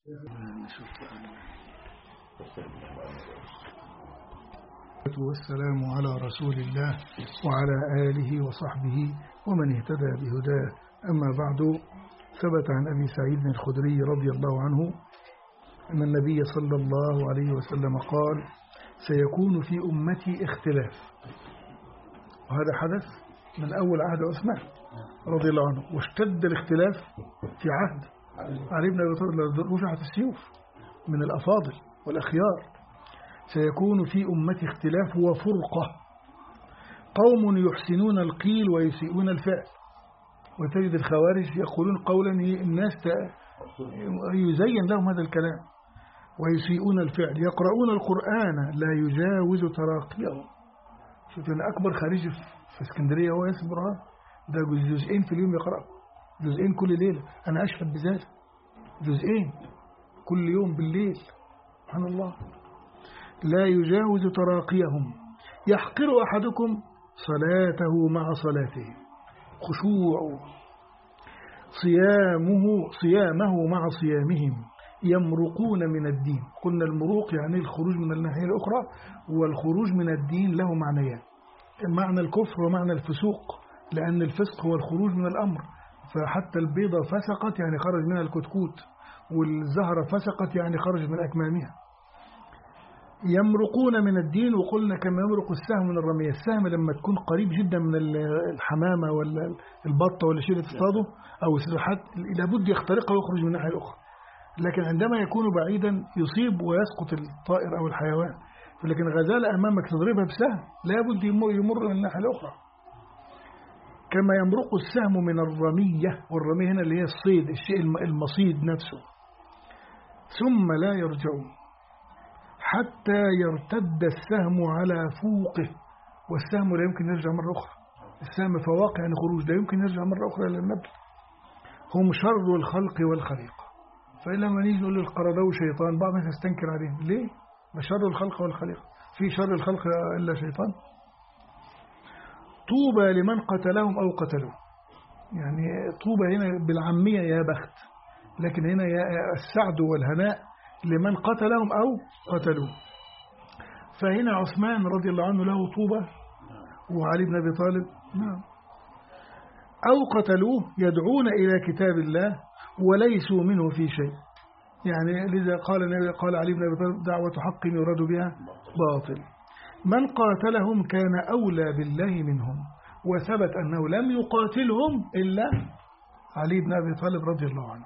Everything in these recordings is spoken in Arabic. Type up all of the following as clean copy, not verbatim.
والسلام على رسول الله وعلى آله وصحبه ومن اهتدى بهداه. أما بعد، ثبت عن أبي سعيد الخدري رضي الله عنه أن النبي صلى الله عليه وسلم قال: سيكون في أمتي اختلاف. وهذا حدث من أول عهد عثمان رضي الله عنه، واشتد الاختلاف في عهد علي بن أبي طالب، رفعت السيوف من الأفاضل والأخيار. سيكون في أمتي اختلاف وفرقة، قوم يحسنون القيل ويسيئون الفعل. وتجد الخوارج يقولون قولا الناس يزين لهم هذا الكلام، ويسيئون الفعل. يقرؤون القرآن لا يجاوز تراقيهم. شوف أن أكبر خارجي في اسكندرية هو ياسر برهان، ده جزئين في اليوم يقرأ، جزئين كل ليلة. أنا أشهد بذلك، جزئين كل يوم بالليل، سبحان الله. لا يجاوز تراقيهم. يحقر أحدكم صلاته مع صلاته، خشوع. صيامه مع صيامهم. يمرقون من الدين. قلنا المروق يعني الخروج من الناحية الأخرى، والخروج من الدين له معنيان: معنى الكفر ومعنى الفسوق، لأن الفسق هو الخروج من الأمر. فحتى البيضة فسقت يعني خرج منها الكتكوت، والزهرة فسقت يعني خرج من أكمامها. يمرقون من الدين. وقلنا كما يمرق السهم من الرمية. السهم لما تكون قريب جدا من الحمامة ولا البطة ولا شيء تصطاده أو السلحات، لابد يخترقها ويخرج من الناحية الأخرى. لكن عندما يكون بعيدا يصيب ويسقط الطائر أو الحيوان. لكن غزالة أمامك تضربها بسهم، لابد يمر من الناحية الأخرى. كما يمرق السهم من الرمية، والرمية هنا اللي هي الصيد، الشيء المصيد نفسه. ثم لا يرجعون حتى يرتد السهم على فوقه. والسهم لا يمكن يرجع مرة أخرى. السهم فواق يعني خروج، لا يمكن يرجع مرة أخرى إلى النبل. هم شر الخلق والخليقة. فلما نيجي نقول للقردوي شيطان، بعض الناس يستنكر عليهم. ليه؟ بشر الخلق والخليقة، في شر الخلق إلا شيطان؟ طوبى لمن قتلهم أو قتلوه. يعني طوبى هنا بالعامية يا بخت، لكن هنا يا السعد والهناء لمن قتلهم أو قتلوه. فهنا عثمان رضي الله عنه له طوبى، وعلي بن أبي طالب نعم. أو قتلوه يدعون إلى كتاب الله وليسوا منه في شيء. يعني لذا قال علي بن أبي طالب: دعوة حق يراد بها باطل. من قاتلهم كان أولى بالله منهم. وثبت أنه لم يقاتلهم إلا علي بن أبي طالب رضي الله عنه.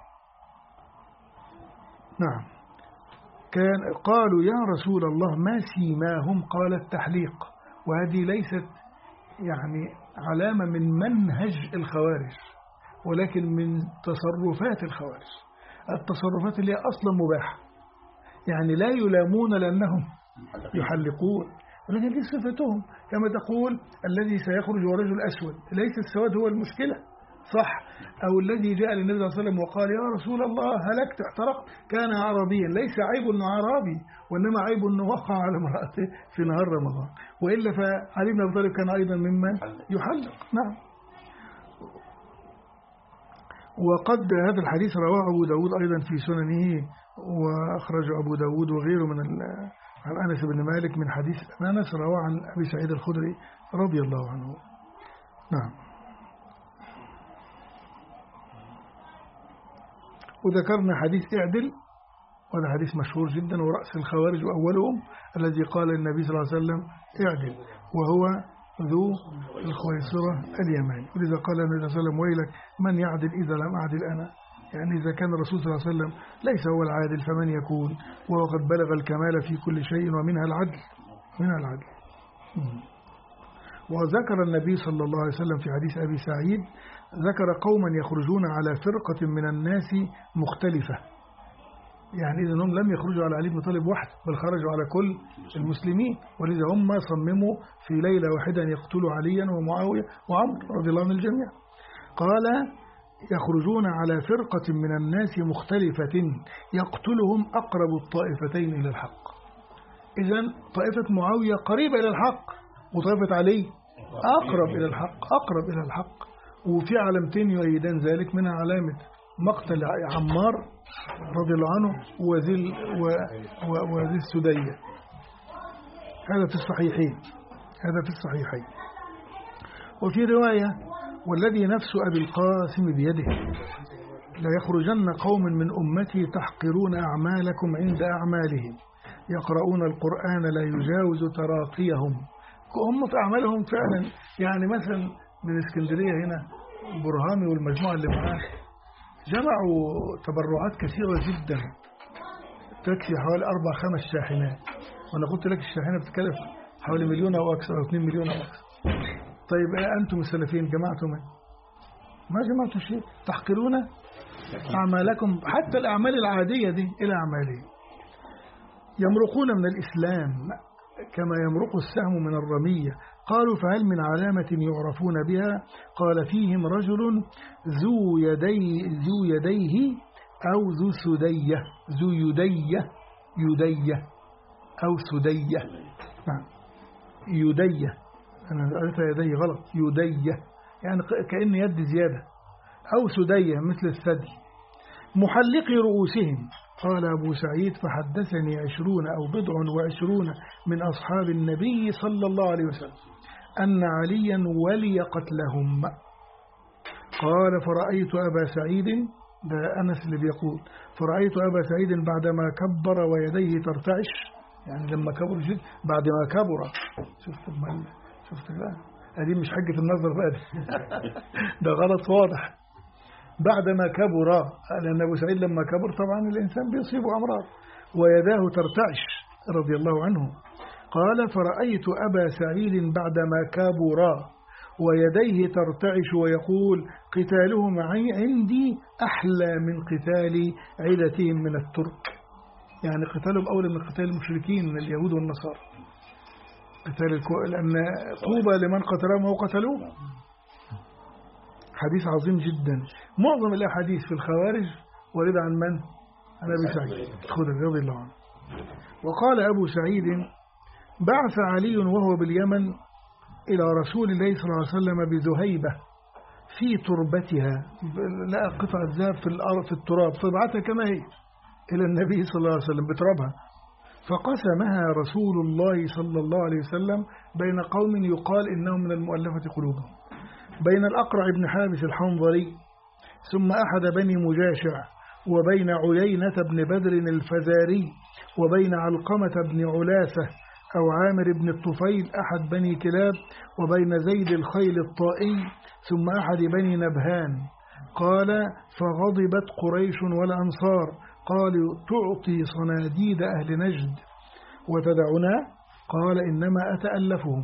نعم. قالوا: يا رسول الله ما سيماهم؟ قال: التحليق. وهذه ليست يعني علامة من منهج الخوارج، ولكن من تصرفات الخوارج. التصرفات اللي هي أصلا مباحة، يعني لا يلامون لأنهم يحلقون، ولكن دي صفتهم. كما تقول الذي سيخرج هو رجل أسود، ليس السواد هو المشكلة، صح؟ أو الذي جاء للنبي صلى الله عليه وسلم وقال: يا رسول الله هلكت احترقت، كان عربيا. ليس عيب أنه عربي، وإنما عيب أنه وقع على امرأته في نهار رمضان. وإلا فعلي بن أبي طالب كان أيضا ممن يحلق. نعم. وقد هذا الحديث رواه أبو داود أيضا في سننه، وأخرج أبو داود وغيره عن أنس بن مالك من حديث أنس، رواه عن أبي سعيد الخدري رضي الله عنه. نعم. وذكرنا حديث اعدل، وهذا حديث مشهور جدا، ورأس الخوارج وأولهم الذي قال النبي صلى الله عليه وسلم: اعدل، وهو ذو الخويصرة اليماني. ولذا قال النبي صلى الله عليه وسلم: ويلك من يعدل إذا لم أعدل أنا. يعني إذا كان الرسول صلى الله عليه وسلم ليس هو العادل فمن يكون؟ وهو قد بلغ الكمال في كل شيء، ومنها العدل، منها العدل. وذكر النبي صلى الله عليه وسلم في حديث أبي سعيد، ذكر قوما يخرجون على فرقة من الناس مختلفة. يعني إذن هم لم يخرجوا على علي بن طالب وحده، بل خرجوا على كل المسلمين. ولذا هم صمموا في ليلة واحدة أن يقتلوا عليا ومعاوية وعمر رضي الله عن الجميع. قال: يخرجون على فرقة من الناس مختلفة يقتلهم أقرب الطائفتين إلى الحق. إذن طائفة معاوية قريبة إلى الحق، وطائفة علي أقرب إلى الحق، أقرب إلى الحق. وفي علامتين يؤيدان ذلك، منها علامة مقتل عمار رضي الله عنه وذي السدية. هذا في الصحيحين، هذا في الصحيحين. وفي رواية: والذي نفس أبي القاسم بيده لا يخرجن قوم من أمتي تحقرون أعمالكم عند أعمالهم يقرؤون القرآن لا يجاوز تراقيهم. هم في أعمالهم فعلا، يعني مثلا من اسكندرية هنا برهامي والمجموعة اللي معاه جمعوا تبرعات كثيرة جدا تكفي حوالي 4-5 شاحنات، وأنا قلت لك الشاحنة بتكلف حوالي 1,000,000 أو أكثر أو 2 مليون أو أكثر. طيب أنتم السلفيين جمعتم ما جمعتوا شيء، تحقرون أعمالكم حتى الأعمال العادية دي إلى أعمالهم. يمرقون من الإسلام كما يمرق السهم من الرمية. قالوا: فهل من علامة يعرفون بها؟ قال: فيهم رجل ذو يديه أو ذو سدية، ذو يدية أو سدية. نعم يدية، أنا قلت يدي غلط، يدية يعني كأن يد زيادة، أو سدية مثل الثدي، محلقي رؤوسهم. قال أبو سعيد: فحدثني 20 أو 20 من أصحاب النبي صلى الله عليه وسلم أن عليا ولي قتلهم. قال: فرأيت أبا سعيد، ده أنس اللي بيقول، فرأيت أبا سعيد بعدما كبر ويديه ترتعش، يعني لما كبر جد بعد ما كبر. شفت بقى، هذه مش حجة النظر بقى ده غلط واضح. بعدما كبر، لأن أبو سعيد لما كبر طبعا الإنسان بيصيبه أمراض، ويداه ترتعش رضي الله عنه. قال: فرأيت أبا سعيد بعدما كبر ويديه ترتعش ويقول: قتالهم عندي أحلى من قتال عدتهم من الترك، يعني قتالهم أولى من قتال المشركين من اليهود والنصارى. لأن طوبى لمن قتلهم أو قتلوه. حديث عظيم جدا. معظم الأحاديث في الخوارج ورد عن من؟ عن أبي سعيد الخدري رضي الله عنه. وقال أبو سعيد: بعث علي وهو باليمن إلى رسول الله صلى الله عليه وسلم بذهيبة في تربتها، لقى قطعة ذهب في الأرض في التراب، فبعثها كما هي إلى النبي صلى الله عليه وسلم بترابها، فقسمها رسول الله صلى الله عليه وسلم بين قوم يقال إنهم من المؤلفة قلوبهم، بين الأقرع بن حابس الحنظلي، ثم أحد بني مجاشع، وبين عيينة بن بدر الفزاري، وبين علقمة بن علاسة أو عامر بن الطفيل أحد بني كلاب، وبين زيد الخيل الطائي، ثم أحد بني نبهان. قال: فغضبت قريش والأنصار، قالوا: تعطي صناديد أهل نجد وتدعنا؟ قال: إنما أتألفهم.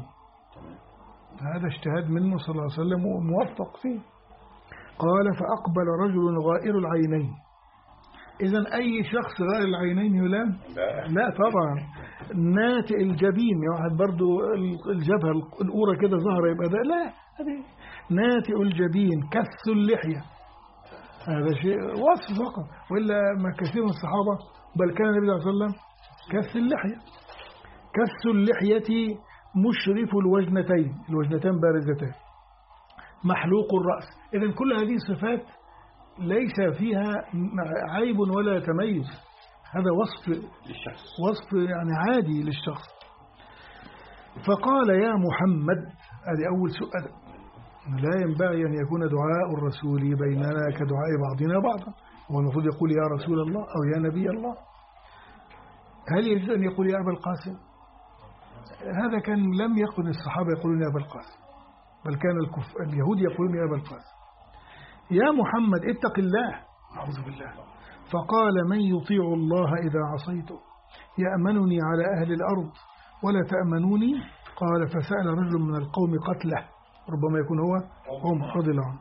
هذا اجتهاد منه صلى الله عليه وسلم وموفق فيه. قال: فأقبل رجل غائر العينين. إذن أي شخص غائر العينين يلام؟ لا طبعا. ناتئ الجبين، يعني برضو الجبهة الأورى كده ظهر يبقى ده، لا، هذه ناتئ الجبين، كث اللحية، هذا شيء وصف فقط، وإلا ما كثير من الصحابة بل كان النبي صلى الله عليه وسلم كث اللحية. كث اللحية، مشرف الوجنتين، الوجنتين بارزتان، محلوق الرأس. إذن كل هذه الصفات ليس فيها عيب ولا تميز، هذا وصف يعني عادي للشخص. فقال: يا محمد، هذه أول سؤال، لا ينبغي أن يكون دعاء الرسول بيننا كدعاء بعضنا بعضا، هو المفروض يقول يا رسول الله أو يا نبي الله. هل يجوز أن يقول يا أبا القاسم؟ هذا كان لم يكن الصحابة يقولون يا أبا القاسم، بل كان اليهود يقولون يا أبا القاسم. يا محمد اتق الله، أعوذ بالله. فقال: من يطيع الله إذا عصيته يأمنني على أهل الأرض ولا تأمنوني؟ قال: فسأل رجل من القوم قتله، ربما يكون هو عمر رضي الله عنه.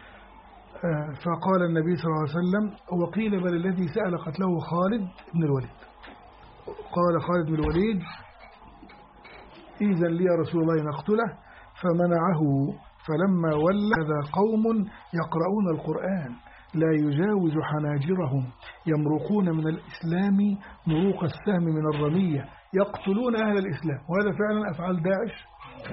فقال النبي صلى الله عليه وسلم: وقيل بل الذي سأل قتله خالد بن الوليد. قال خالد بن الوليد: إذن لي يا رسول الله نقتله، فمنعه. فلما ولى هذا قوم يقرؤون القرآن لا يجاوز حناجرهم، يمرقون من الإسلام مروق السهم من الرمية، يقتلون أهل الإسلام. وهذا فعلا أفعال داعش،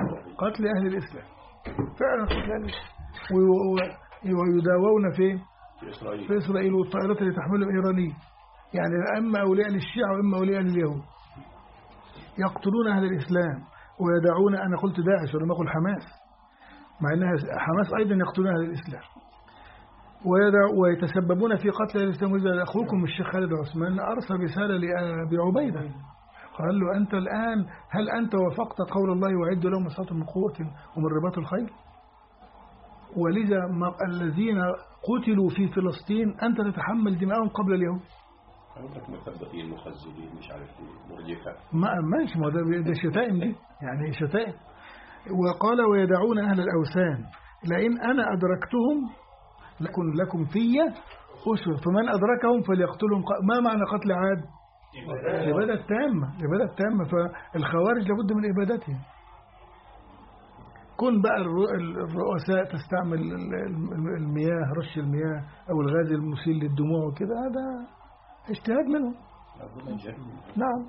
قتل أهل الإسلام، فعلا قتل أهل الإسلام. ويداوون في إسرائيل والطائرات اللي تحملهم إيرانية، يعني إما أولياء للشيعة وإما أولياء لليهود. يقتلون أهل الإسلام ويدعون، أنا قلت داعش ولم أقل حماس، مع أنها حماس أيضا يقتلون أهل الإسلام، ويتسببون في قتل أهل الإسلام. وإذا أخوكم الشيخ خالد عثمان أرسل رسالة لأبي عبيدة قال له أنت الآن هل أنت وافقت قول الله وأعدوا لهم ما استطعتم من قوة ومن رباط الخيل؟ ولذا الذين قتلوا في فلسطين أنت تتحمل دماءهم قبل اليهود. عندك مثبتين مخزنين مش عارف ايه مرجفة ماشي، ما ده شتائم دي، يعني شتائم. وقال ويدعون أهل الأوثان لئن أنا أدركتهم لكم في أسوة فمن أدركهم فليقتلهم. ما معنى قتل عاد؟ الإبادة التامة. فالخوارج لابد من إبادتهم. كن بقى الرؤساء تستعمل المياه، رش المياه أو الغاز المسيل للدموع وكده، هذا اجتهاد منهم. نعم.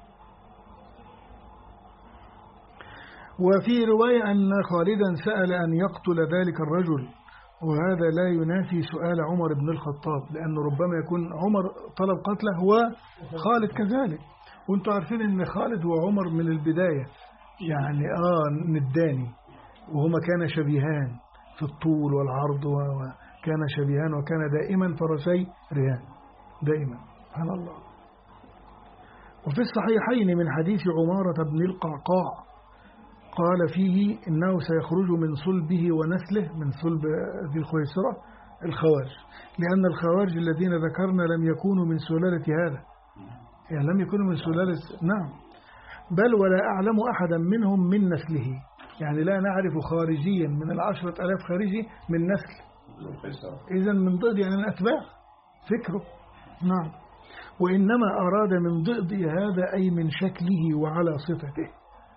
وفي رواية أن خالدا سأل أن يقتل ذلك الرجل، وهذا لا ينافي سؤال عمر بن الخطاب، لأنه ربما يكون عمر طلب قتله وخالد كذلك. وانتم عارفين أن خالد وعمر من البداية يعني نداني، وهما كان شبيهان في الطول والعرض، وكان شبيهان، وكان دائما فرسي رهان دائما، سبحان الله. وفي الصحيحين من حديث عمارة بن القعقاع قال فيه إنه سيخرج من صلبه ونسله، من صلب ذي الخويصرة، الخوارج، لأن الخوارج الذين ذكرنا لم يكونوا من سلالة هذا، يعني لم يكونوا من سلالة، نعم، بل ولا أعلم أحدا منهم من نسله، يعني لا نعرف خارجيا من 10,000 خارجي من نسل، إذن من ضئد يعني من أتباع فكره. نعم. وإنما أراد من ضئد هذا أي من شكله وعلى صفته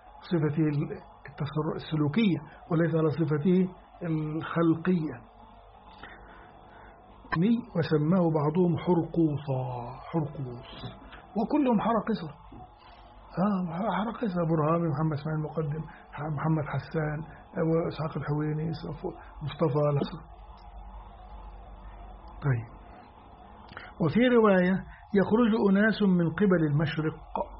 السلوكية، وليس على صفته الخلقية. وسماه بعضهم حرقوص، وكلهم حرقصة. حرقصة برهامي، محمد اسماعيل المقدم، محمد حسان، وإسحاق الحويني، مصطفى الحصر. طيب. وفي رواية يخرج أناس من قبل المشرق،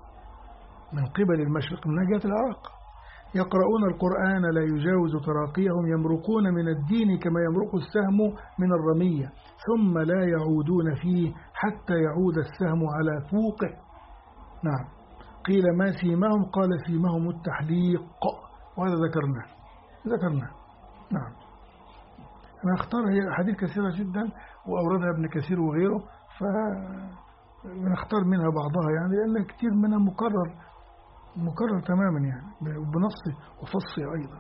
من ناحية العراق، يقرؤون القرآن لا يجاوز تراقيهم، يمرقون من الدين كما يمرق السهم من الرمية، ثم لا يعودون فيه حتى يعود السهم على فوقه. نعم. قيل ما سيمهم؟ قال سيمهم التحليق، وهذا ذكرنا. نعم. أنا أختار حديث كثيرة جدا وأوردها ابن كثير وغيره، فنختار منها بعضها، يعني لأن كثير منها مكرر تماما، يعني بنصه وفصه أيضا.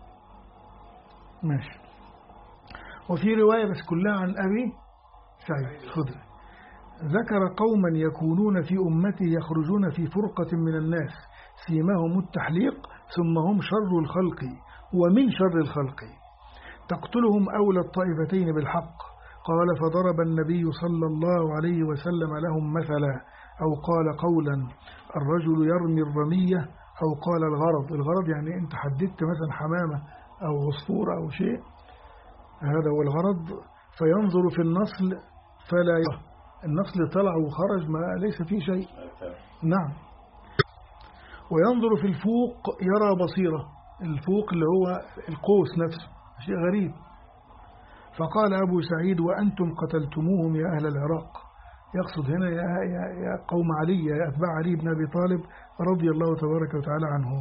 ماشي. وفي رواية بس كلها عن أبي سعيد الخدري، ذكر قوما يكونون في أمته يخرجون في فرقة من الناس سيماهم التحليق، ثم هم شر الخلق ومن شر الخلق، تقتلهم أولى الطائفتين بالحق. قال فضرب النبي صلى الله عليه وسلم لهم مثلا، أو قال قولا الرجل يرمي الرمية، أو قال الغرض يعني أنت حددت مثلا حمامة أو عصفورة أو شيء، هذا هو الغرض. فينظر في النصل فلا يرى، النصل طلع وخرج ما ليس فيه شيء. نعم. وينظر في الفوق يرى بصيرة، الفوق اللي هو القوس نفسه، شيء غريب. فقال أبو سعيد وأنتم قتلتموهم يا أهل العراق، يقصد هنا يا قوم علي، يا أتباع علي بن أبي طالب رضي الله تبارك وتعالى عنه.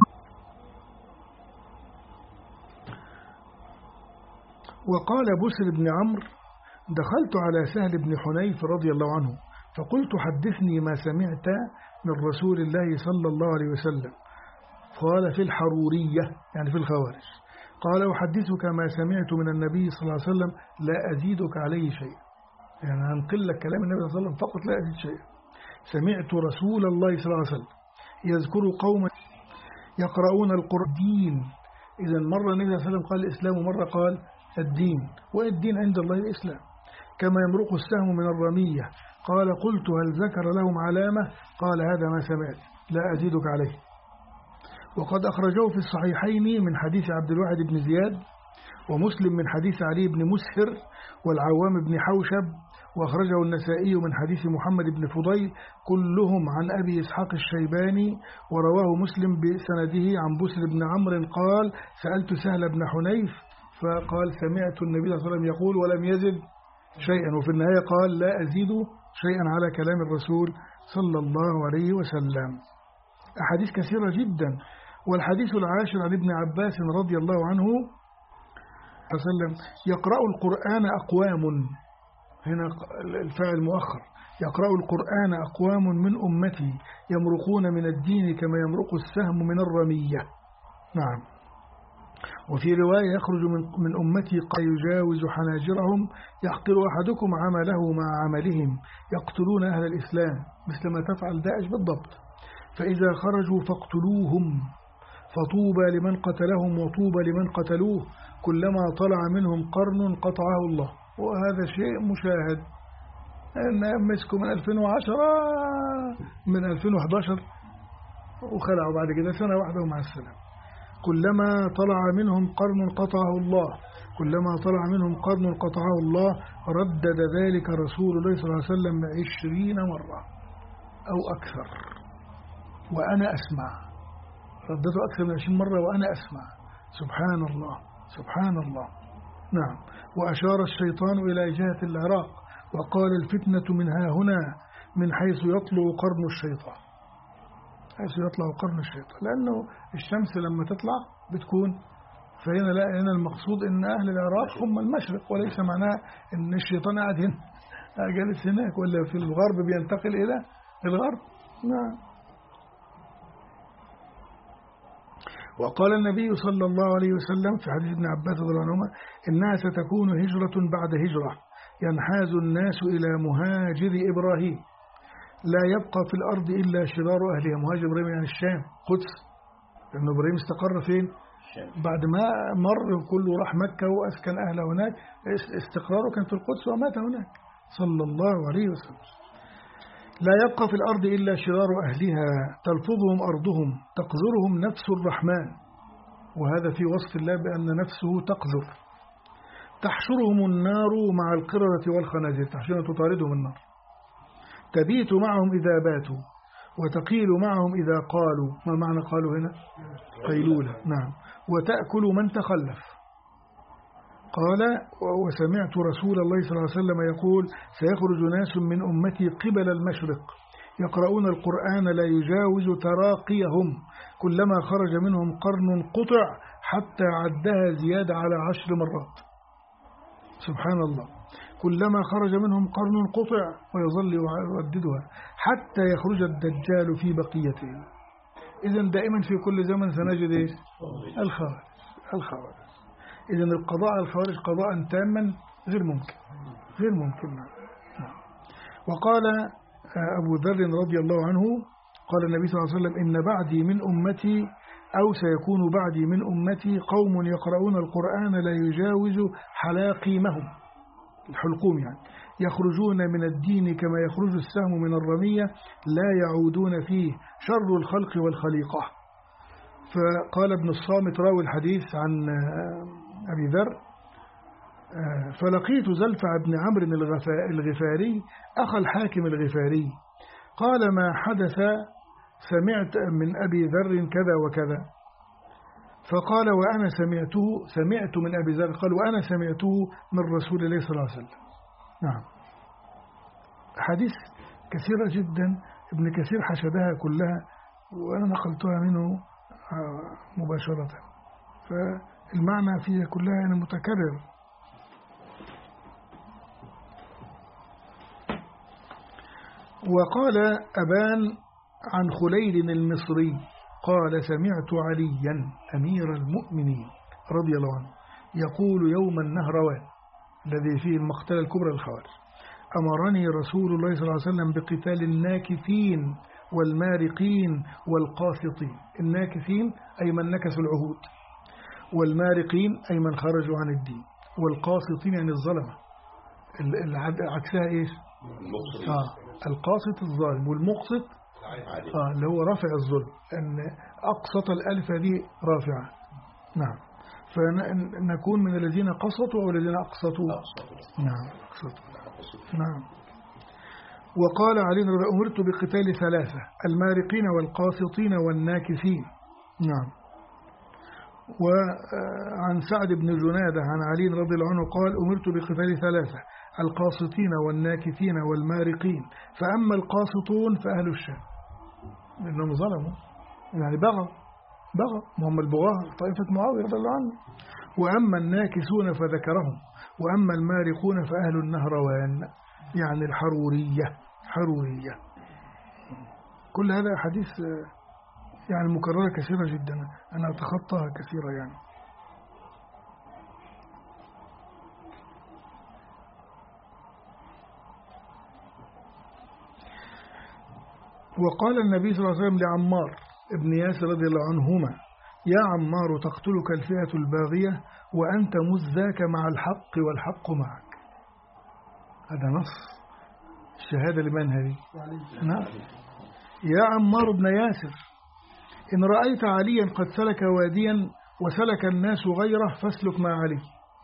وقال بسر بن عمرو دخلت على سهل بن حنيف رضي الله عنه فقلت حدثني ما سمعت من رسول الله صلى الله عليه وسلم. قال في الحرورية يعني في الخوارج. قال أحدثك ما سمعت من النبي صلى الله عليه وسلم لا أزيدك عليه شيء، يعني هنقل لك كلام النبي صلى الله عليه وسلم فقط لا أزيد شيء. سمعت رسول الله صلى الله عليه وسلم يذكر قوما يقرؤون القرآن. إذا مرة النبي صلى الله عليه وسلم قال الإسلام ومرة قال الدين، والدين عند الله الإسلام، كما يمرق السهم من الرمية. قال قلت هل ذكر لهم علامة؟ قال هذا ما سمعت لا أزيدك عليه. وقد أخرجوه في الصحيحين من حديث عبد الواحد بن زياد ومسلم من حديث علي بن مسهر والعوام بن حوشب، وأخرجه النسائي من حديث محمد بن فضيل كلهم عن أبي إسحاق الشيباني. ورواه مسلم بسنده عن بسر بن عمرو قال سألت سهل بن حنيف فقال سمعت النبي صلى الله عليه وسلم يقول ولم يزد شيئا، وفي النهاية قال لا أزيد شيئا على كلام الرسول صلى الله عليه وسلم. أحاديث كثيرة جدا. والحديث العاشر عن ابن عباس رضي الله عنه وسلم يقرأ القرآن أقوام، هنا الفاعل مؤخر، يقرأ القرآن أقوام من أمتي يمرقون من الدين كما يمرق السهم من الرمية. نعم. وفي رواية يخرج من أمتي قد يجاوز حناجرهم يحقر أحدكم عمله مع عملهم يقتلون أهل الإسلام مثل ما تفعل داعش بالضبط، فإذا خرجوا فاقتلوهم فطوبى لمن قتلهم وطوبى لمن قتلوه كلما طلع منهم قرن قطعه الله. وهذا شيء مشاهد، أن مسكوا من 2010 من 2011 وخلعوا بعد كده سنة واحدة ومع السلام. كلما طلع منهم قرن قطعه الله، كلما طلع منهم قرن قطعه الله. ردد ذلك رسول الله صلى الله عليه وسلم 20 مرة أو أكثر وأنا أسمع، ردته أكثر من 20 مرة وأنا أسمع. سبحان الله سبحان الله. نعم. وأشار الشيطان إلى جهة العراق وقال الفتنة من ها هنا من حيث يطلع قرن الشيطان، حيث يطلع قرن الشيطان، لأنه الشمس لما تطلع بتكون، فهنا لا، هنا المقصود إن أهل العراق هم المشرق، وليس معناه إن الشيطان قاعد هنا جالس هناك، ولا في الغرب بينتقل إلى الغرب. نعم. وقال النبي صلى الله عليه وسلم في حديث ابن عباس رضي الله عنهما إنها ستكون هجرة بعد هجرة ينحاز الناس إلى مهاجر إبراهيم لا يبقى في الأرض إلا شرار أهلها. مهاجر إبراهيم يعني الشام، قدس، لأن إبراهيم استقر فين؟ بعد ما مر كله راح مكة وأسكن أهله هناك، استقراره كان في القدس ومات هناك صلى الله عليه وسلم. لا يبقى في الأرض إلا شرار أهلها تلفظهم أرضهم تقذرهم نفس الرحمن، وهذا في وصف الله بأن نفسه تقذر. تحشرهم النار مع القردة والخنازير، تحشرهم تطاردهم النار. تبيت معهم إذا باتوا وتقيل معهم إذا قالوا. ما معنى قالوا هنا؟ قيلولة. نعم. وتأكل من تخلف. قال وسمعت رسول الله صلى الله عليه وسلم يقول سيخرج ناس من أمتي قبل المشرق يقرؤون القرآن لا يجاوز تراقيهم كلما خرج منهم قرن قطع حتى عدها زيادة على 10 مرات. سبحان الله. كلما خرج منهم قرن قطع ويظل يرددها حتى يخرج الدجال في بقيته. إذن دائما في كل زمن سنجد إيش؟ الخوارج. إذن القضاء على الخوارج قضاء تاما غير ممكن. نعم. وقال أبو ذر رضي الله عنه قال النبي صلى الله عليه وسلم إن بعدي من أمتي أو سيكون بعدي من أمتي قوم يقرؤون القرآن لا يجاوز حلاقيمهم، الحلقوم يعني، يخرجون من الدين كما يخرج السهم من الرمية لا يعودون فيه شر الخلق والخليقة. فقال ابن الصامت راوي الحديث عن أبي ذر فلقيت زلفع بن عمرو الغفاري أخ الحاكم الغفاري قال ما حدث سمعت من أبي ذر كذا وكذا، فقال وأنا سمعت من أبي ذر قال وأنا سمعته من رسول الله صلى الله عليه وسلم. نعم. حديث كثيرة جدا ابن كثير حشدها كلها وأنا نقلتها منه مباشرة، فالمعنى فيها كلها يعني متكرر. وقال أبان عن خليل المصري قال سمعت عليا أمير المؤمنين رضي الله عنه يقول يوم النهروان الذي فيه المقتلة الكبرى للخوارج أمرني رسول الله صلى الله عليه وسلم بقتال الناكثين والمارقين والقاسطين. الناكثين أي من نكثوا العهود، والمارقين أي من خرجوا عن الدين، والقاسطين يعني الظلمة. عكسها إيش؟ القاسط الظالم، والمقسط اللي هو رافع الظلم، أن أقسط الألف هذه رافعة. نعم. فنكون من الذين قسطوا أو الذين أقسطوا. نعم أقسطوا. نعم. وقال علي أمرت بقتال ثلاثة: المارقين والقاسطين والناكثين. نعم. وعن سعد بن جنادة عن علي رضي الله عنه قال: أمرت بقتال ثلاثة: القاسطين والناكثين والمارقين، فأما القاسطون فأهل الشام، لأنهم ظلموا يعني بغوا هم البغاة طائفة معاوية رضي الله عنه. وأما الناكثون فذكرهم، وأما المارقون فأهل النهروان يعني حرورية. كل هذا حديث يعني مكررة كثيرة جدا، أنا أتخطاها كثيرا يعني. وقال النبي صلى الله عليه وسلم لعمار ابن ياسر رضي الله عنهما: يا عمار تقتلك الفئة الباغية وأنت مذاك مع الحق والحق معك. هذا نص. الشهادة لمن هذه؟ نعم. يا عمار بن ياسر إن رأيت عليا قد سلك واديا وسلك الناس غيره فاسلك مع علي،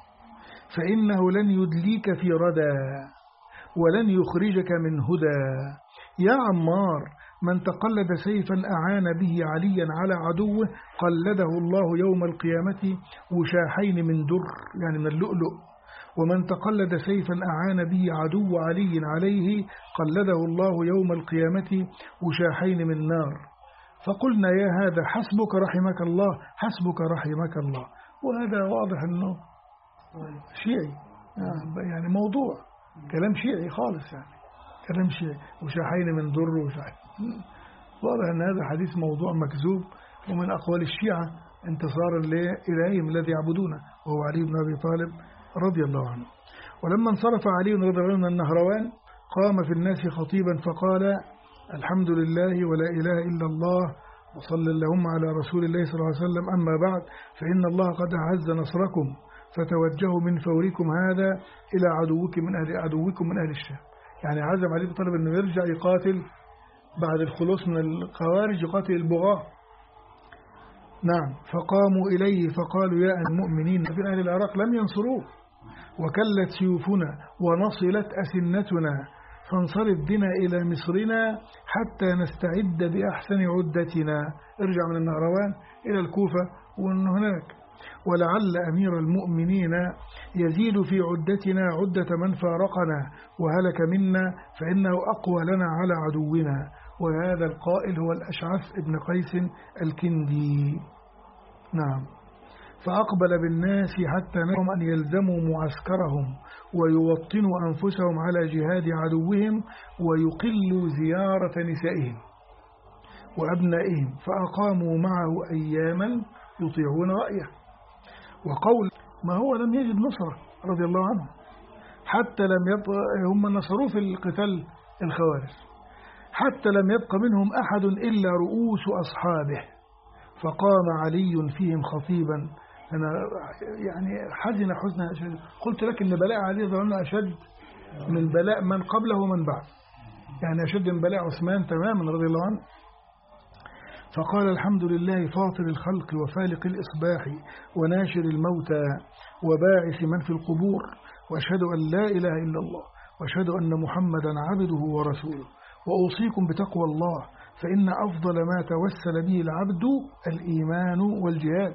فإنه لن يدليك في ردى ولن يخرجك من هدى. يا عمار من تقلد سيفا أعان به عليا على عدوه قلده الله يوم القيامة وشاحين من در يعني من اللؤلؤ، ومن تقلد سيفا أعان به عدو علي عليه قلده الله يوم القيامة وشاحين من نار. فقلنا يا هذا حسبك رحمك الله، حسبك رحمك الله. وهذا واضح أنه شيعي يعني موضوع كلام شيعي خالص، يعني كلام شيعي وشاحين من در وشاحين. واضح أن هذا حديث موضوع مكذوب ومن أقوال الشيعة انتصارا لإلههم الذي يعبدونه وهو علي بن أبي طالب رضي الله عنه. ولما انصرف علي رضي الله عنه من النهروان قام في الناس خطيبا فقال: الحمد لله ولا إله إلا الله وصلى اللهم على رسول الله صلى الله عليه وسلم، أما بعد فإن الله قد أعز نصركم فتوجهوا من فوركم هذا إلى عدوكم من أهل الشام. يعني عزم علي طلب أنه يرجع يقاتل بعد الخلوص من الخوارج، يقاتل البغاة. نعم. فقاموا إليه فقالوا: يا المؤمنين في أهل العراق لم ينصروه وكلت سيوفنا ونصلت أسنتنا، فانصرف بنا إلى مصرنا حتى نستعد بأحسن عدتنا. ارجع من النهروان إلى الكوفة وهناك، ولعل أمير المؤمنين يزيد في عدتنا عدة من فارقنا وهلك منا فإنه أقوى لنا على عدونا. وهذا القائل هو الأشعث ابن قيس الكندي. نعم. فأقبل بالناس حتى نهم أن يلزموا معسكرهم ويوطنوا أنفسهم على جهاد عدوهم ويقلوا زيارة نسائهم وأبنائهم، فأقاموا معه أياما يطيعون رأيه. وقول ما هو لم يجد نصرة رضي الله عنه حتى لم يبقى، هم نصروا في القتال الخوارج حتى لم يبق منهم أحد إلا رؤوس أصحابه، فقام علي فيهم خطيبا. أنا يعني حزن حزنا أشد. قلت لك إن بلاء علي رضي الله عنه أشد من بلاء من قبله ومن بعد، يعني أشد من بلاء عثمان تماما رضي الله عنه. فقال: الحمد لله فاطر الخلق وفالق الإصباح وناشر الموتى وباعث من في القبور، وأشهد أن لا إله إلا الله وأشهد أن محمدا عبده ورسوله، وأوصيكم بتقوى الله فإن أفضل ما توسل به العبد الإيمان والجهاد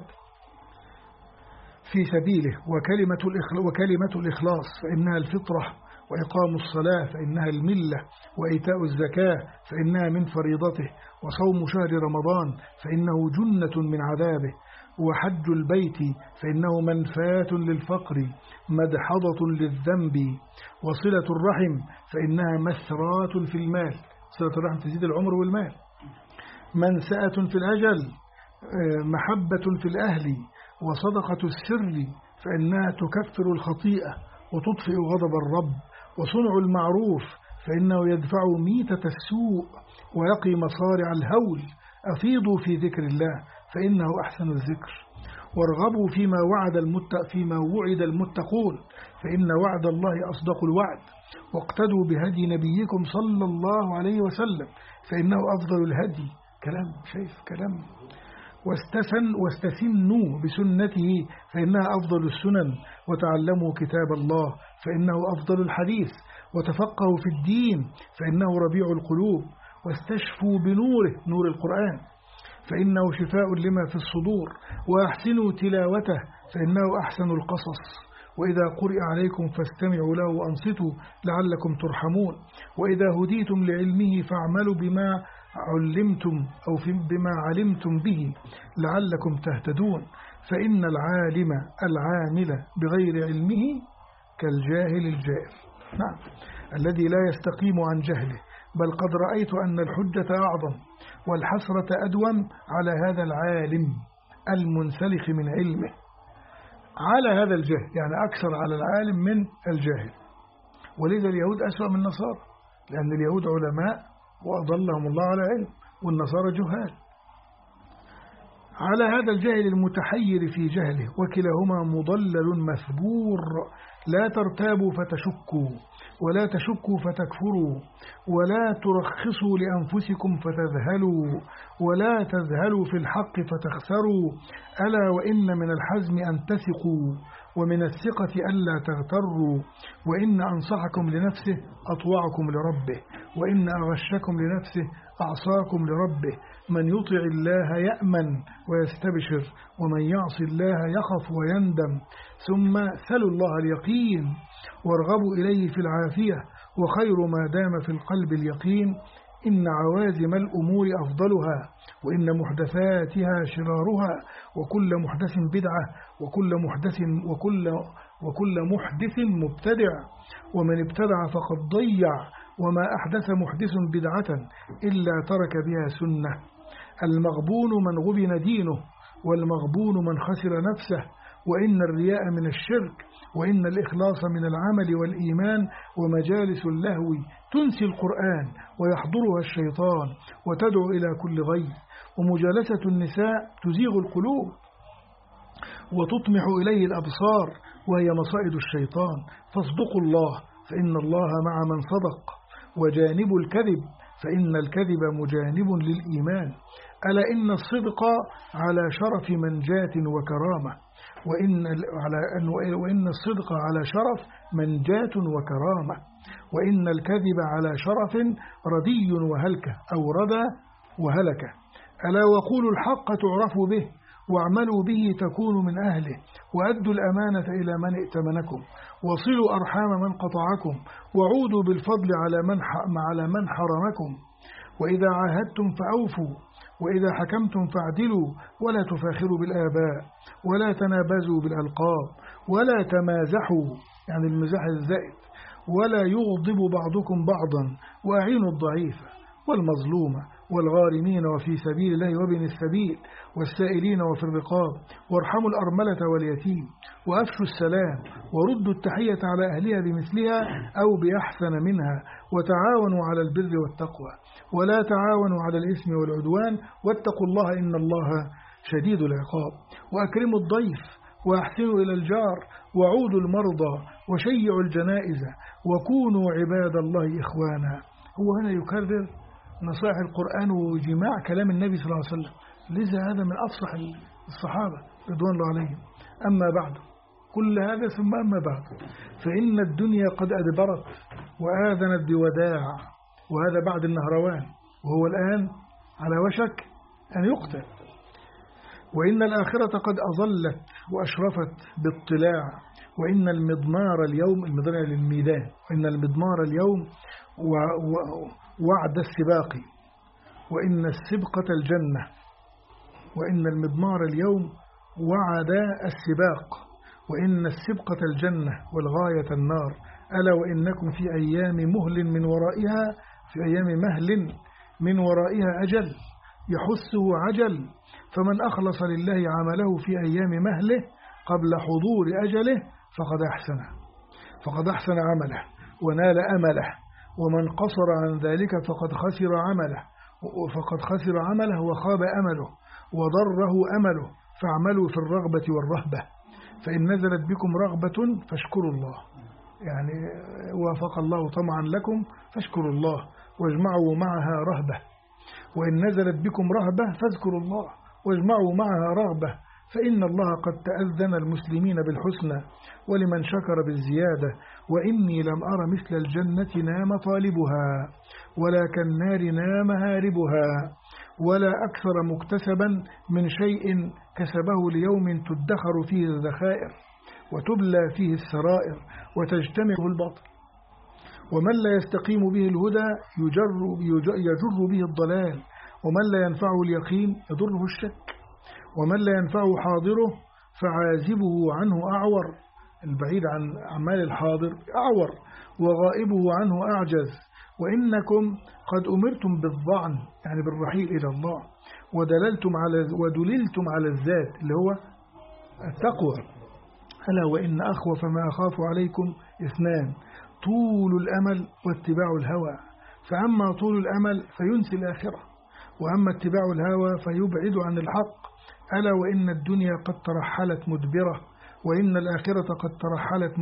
في سبيله، وكلمة الإخلاص فإنها الفطرة، وإقام الصلاة فإنها الملة، وإيتاء الزكاة فإنها من فريضته، وصوم شهر رمضان فإنه جنة من عذابه، وحج البيت فإنه منفاة للفقر مدحضة للذنب، وصلة الرحم فإنها مسرات في المال، صلة الرحم تزيد العمر والمال، منسأة في الأجل محبة في الأهل، وصدقة السر فإنها تكفر الخطيئة وتطفئ غضب الرب، وصنع المعروف فإنه يدفع ميتة السوء ويقي مصارع الهول، أفيضوا في ذكر الله فإنه أحسن الذكر، وارغبوا فيما وعد المتقون فإن وعد الله أصدق الوعد، واقتدوا بهدي نبيكم صلى الله عليه وسلم فإنه أفضل الهدي. كلام شايف كلام. واستسنوا بسنته فإنها أفضل السنن، وتعلموا كتاب الله فإنه أفضل الحديث، وتفقهوا في الدين فإنه ربيع القلوب، واستشفوا بنوره نور القرآن فإنه شفاء لما في الصدور، وأحسنوا تلاوته فإنه أحسن القصص، وإذا قرئ عليكم فاستمعوا له وأنصتوا لعلكم ترحمون، وإذا هديتم لعلمه فاعملوا بما علمتم أو بما علمتم به لعلكم تهتدون، فإن العالم العامل بغير علمه كالجاهل الجائر. نعم، الذي لا يستقيم عن جهله، بل قد رأيت أن الحجة أعظم والحسرة أدوم على هذا العالم المنسلخ من علمه، على هذا الجهل، يعني أكثر على العالم من الجاهل. ولذا اليهود أسوأ من النصارى، لأن اليهود علماء وأضلهم الله على علم، والنصارى جهال. على هذا الجاهل المتحير في جهله، وكلاهما مضلل مثبور. لا ترتابوا فتشكوا، ولا تشكوا فتكفروا، ولا ترخصوا لأنفسكم فتذهلوا، ولا تذهلوا في الحق فتخسروا. ألا وإن من الحزم أن تثقوا، ومن الثقة ألا تغتروا، وإن أنصحكم لنفسه أطوعكم لربه، وإن أغشكم لنفسه أعصاكم لربه. من يطع الله يأمن ويستبشر، ومن يعص الله يخف ويندم. ثم سلوا الله اليقين وارغبوا إليه في العافية، وخير ما دام في القلب اليقين. إن عوازم الأمور أفضلها، وإن محدثاتها شرارها، وكل محدث بدعة، وكل محدث مبتدع، ومن ابتدع فقد ضيع، وما أحدث محدث بدعة إلا ترك بها سنة. المغبون من غبن دينه، والمغبون من خسر نفسه. وإن الرياء من الشرك، وإن الإخلاص من العمل والإيمان. ومجالس اللهو تنسي القرآن ويحضرها الشيطان وتدعو إلى كل غي. ومجالسة النساء تزيغ القلوب وتطمح إليه الأبصار، وهي مصائد الشيطان. فاصدقوا الله فإن الله مع من صدق، وجانب الكذب فإن الكذب مجانب للإيمان. ألا إن الصدق على شرف منجاة وكرامة، وإن الصدق على شرف منجاة وكرامة، وإن الكذب على شرف ردي وهلكة أو ردى وهلكة. ألا وقولوا الحق تعرفوا به، واعملوا به تكونوا من أهله، وأدوا الأمانة إلى من ائتمنكم، وصلوا أرحام من قطعكم، وعودوا بالفضل على من حرمكم. وإذا عاهدتم فأوفوا، وإذا حكمتم فاعدلوا، ولا تفاخروا بالآباء، ولا تنابزوا بالألقاب، ولا تمازحوا، يعني المزاح الزائد، ولا يغضب بعضكم بعضا، وأعينوا الضعيف والمظلوم والغارمين وفي سبيل الله وابن السبيل والسائلين وفي الرقاب، وارحموا الأرملة واليتيم، وأفشوا السلام، وردوا التحية على أهلها بمثلها أو بأحسن منها، وتعاونوا على البر والتقوى، ولا تعاونوا على الإثم والعدوان، واتقوا الله إن الله شديد العقاب. وأكرموا الضيف، وأحسنوا إلى الجار، وعودوا المرضى، وشيعوا الجنائز، وكونوا عباد الله إخوانا. هو هنا يكرر نصائح القرآن وجماع كلام النبي صلى الله عليه وسلم، لذا هذا من أفصح الصحابة رضوان الله عليهم. أما بعد، كل هذا ثم أما بعد، فإن الدنيا قد أدبرت وآذنت بوداع، وهذا بعد النهروان، وهو الآن على وشك أن يقتل. وإن الآخرة قد أظلت وأشرفت باطلاع، وإن المضمار اليوم، المضمار للميدان، وإن المضمار اليوم وعد السباق، وإن السبقة الجنة، وإن المضمار اليوم وعد السباق، وإن السبقة الجنة والغاية النار. ألا وإنكم في أيام مهل من ورائها، في أيام مهل من ورائها أجل يحسه عجل، فمن أخلص لله عمله في أيام مهله قبل حضور أجله فقد أحسن عمله ونال أمله، ومن قصر عن ذلك فقد خسر عمله وخاب أمله وضره أمله. فاعملوا في الرغبة والرهبة، فإن نزلت بكم رغبة فاشكروا الله، يعني وافق الله طمعا لكم فاشكروا الله، واجمعوا معها رهبة. وإن نزلت بكم رهبة فاذكروا الله، واجمعوا معها رغبة، فإن الله قد تأذن المسلمين بالحسنى ولمن شكر بالزيادة، وإني لم أر مثل الجنة نام طالبها ولا كالنار نام هاربها، ولا أكثر مكتسبا من شيء كسبه ليوم تدخر فيه الذخائر وتبلى فيه السرائر وتجتمع الباطل. ومن لا يستقيم به الهدى يجر به الضلال، ومن لا ينفعه اليقين يضره الشك، ومن لا ينفعه حاضره فعازبه عنه أعور، البعيد عن أعمال الحاضر أعور، وغائبه عنه أعجز. وإنكم قد أمرتم بالظعن يعني بالرحيل إلى الله، ودللتم على الذات اللي هو التقوى. ألا وإن أخوف ما أخاف عليكم اثنان: طول الأمل واتباع الهوى، فأما طول الأمل فينسي الآخرة، وأما اتباع الهوى فيبعد عن الحق. ألا وإن الدنيا قد ترحلت مدبرة، وإن الآخرة قد ترحلت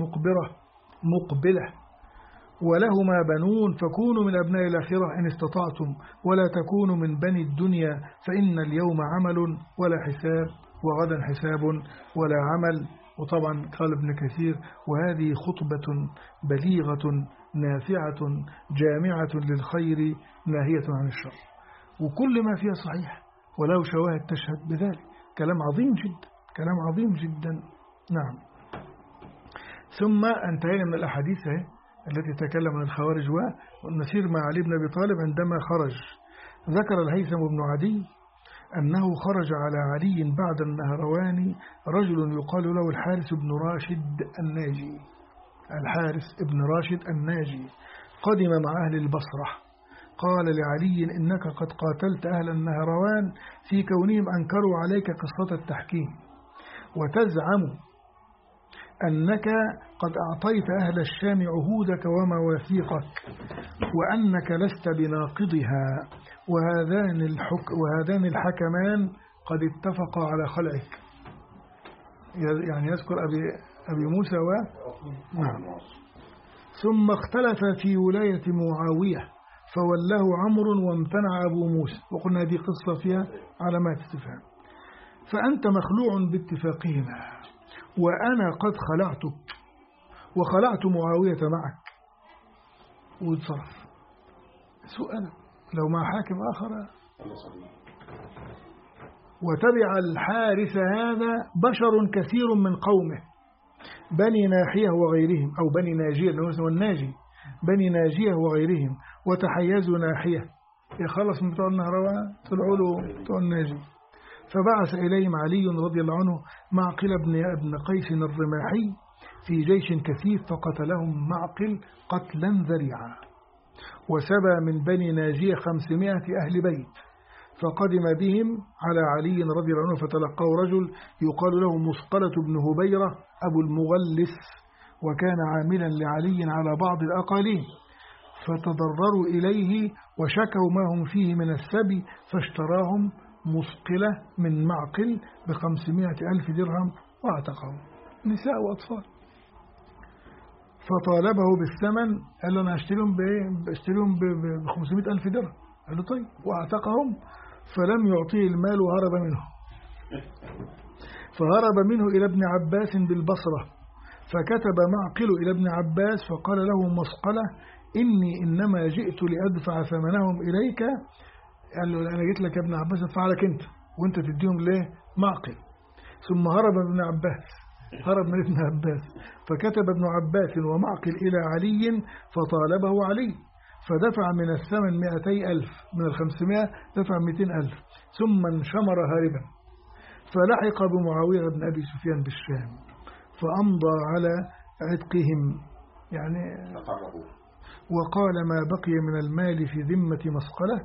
مقبلة، ولهما بنون فكونوا من أبناء الآخرة إن استطعتم، ولا تكونوا من بني الدنيا، فإن اليوم عمل ولا حساب، وغدا حساب ولا عمل. وطبعا قال ابن كثير: وهذه خطبة بليغة نافعة جامعة للخير ناهية عن الشر. وكل ما فيها صحيح ولو شواهد تشهد بذلك. كلام عظيم جدا، كلام عظيم جدا. نعم. ثم انتهينا من الأحاديث التي تكلم عن الخوارج، ونسير مع علي بن أبي طالب عندما خرج. ذكر الهيثم بن عدي أنه خرج على علي بعد النهروان رجل يقال له الحارث بن راشد الناجي. الحارث بن راشد الناجي قدم مع أهل البصرة، قال لعلي: إنك قد قاتلت أهل النهروان في كونهم أنكروا عليك قصة التحكيم، وتزعم أنك قد أعطيت أهل الشام عهودك ومواثيقك، وأنك لست بناقضها، وهذان الحكمان قد اتفقا على خلعك. يعني يذكر أبي موسى نعم. ثم اختلف في ولاية معاوية فولاه عمرو وامتنع أبو موسى، وقلنا هذه قصة فيها علامات استفهام. فأنت مخلوع باتفاقهما، وأنا قد خلعتك وخلعت معاوية معك. وتصرف سؤال لو مع حاكم آخر. وتبع الحارث هذا بشر كثير من قومه، بني ناحية وغيرهم، أو بني ناجية والناجي، بني ناجية وغيرهم، وتحيزوا ناحية. يخلص من بتوع النهروان طلعوا له بتوع الناجي. فبعث إليهم علي رضي الله عنه معقل ابن قيس الرماحي في جيش كثيف، فقتلهم معقل قتلا ذريعا، وسبى من بني ناجية 500 أهل بيت، فقدم بهم على علي رضي الله عنه، فتلقاه رجل يقال له مثقلة بن هبيرة أبو المغلس، وكان عاملا لعلي على بعض الأقاليم، فتضرروا إليه وشكوا ما هم فيه من السبي، فاشتراهم مثقلة من معقل ب500,000 درهم واعتقهم، نساء وأطفال. فطالبه بالثمن، قال له: أنا أشتريهم ب500,000 درهم. قال له: طيب. واعتقهم، فلم يعطيه المال وهرب منه. فهرب منه إلى ابن عباس بالبصرة، فكتب معقل إلى ابن عباس فقال له مثقلة: إني إنما جئت لأدفع ثمنهم إليك. قال له: أنا جيت لك يا ابن عباس أدفعلك أنت، وأنت تديهم ليه؟ معقل. ثم هرب ابن عباس، هرب من ابن عباس، فكتب ابن عباس ومعقل إلى علي فطالبه علي، فدفع من الثمن 200,000، من 500 دفع 200,000، ثم انشمر هاربا، فلحق بمعاوية بن أبي سفيان بالشام، فأمضى على عتقهم يعني، وقال: ما بقي من المال في ذمة مسقلة،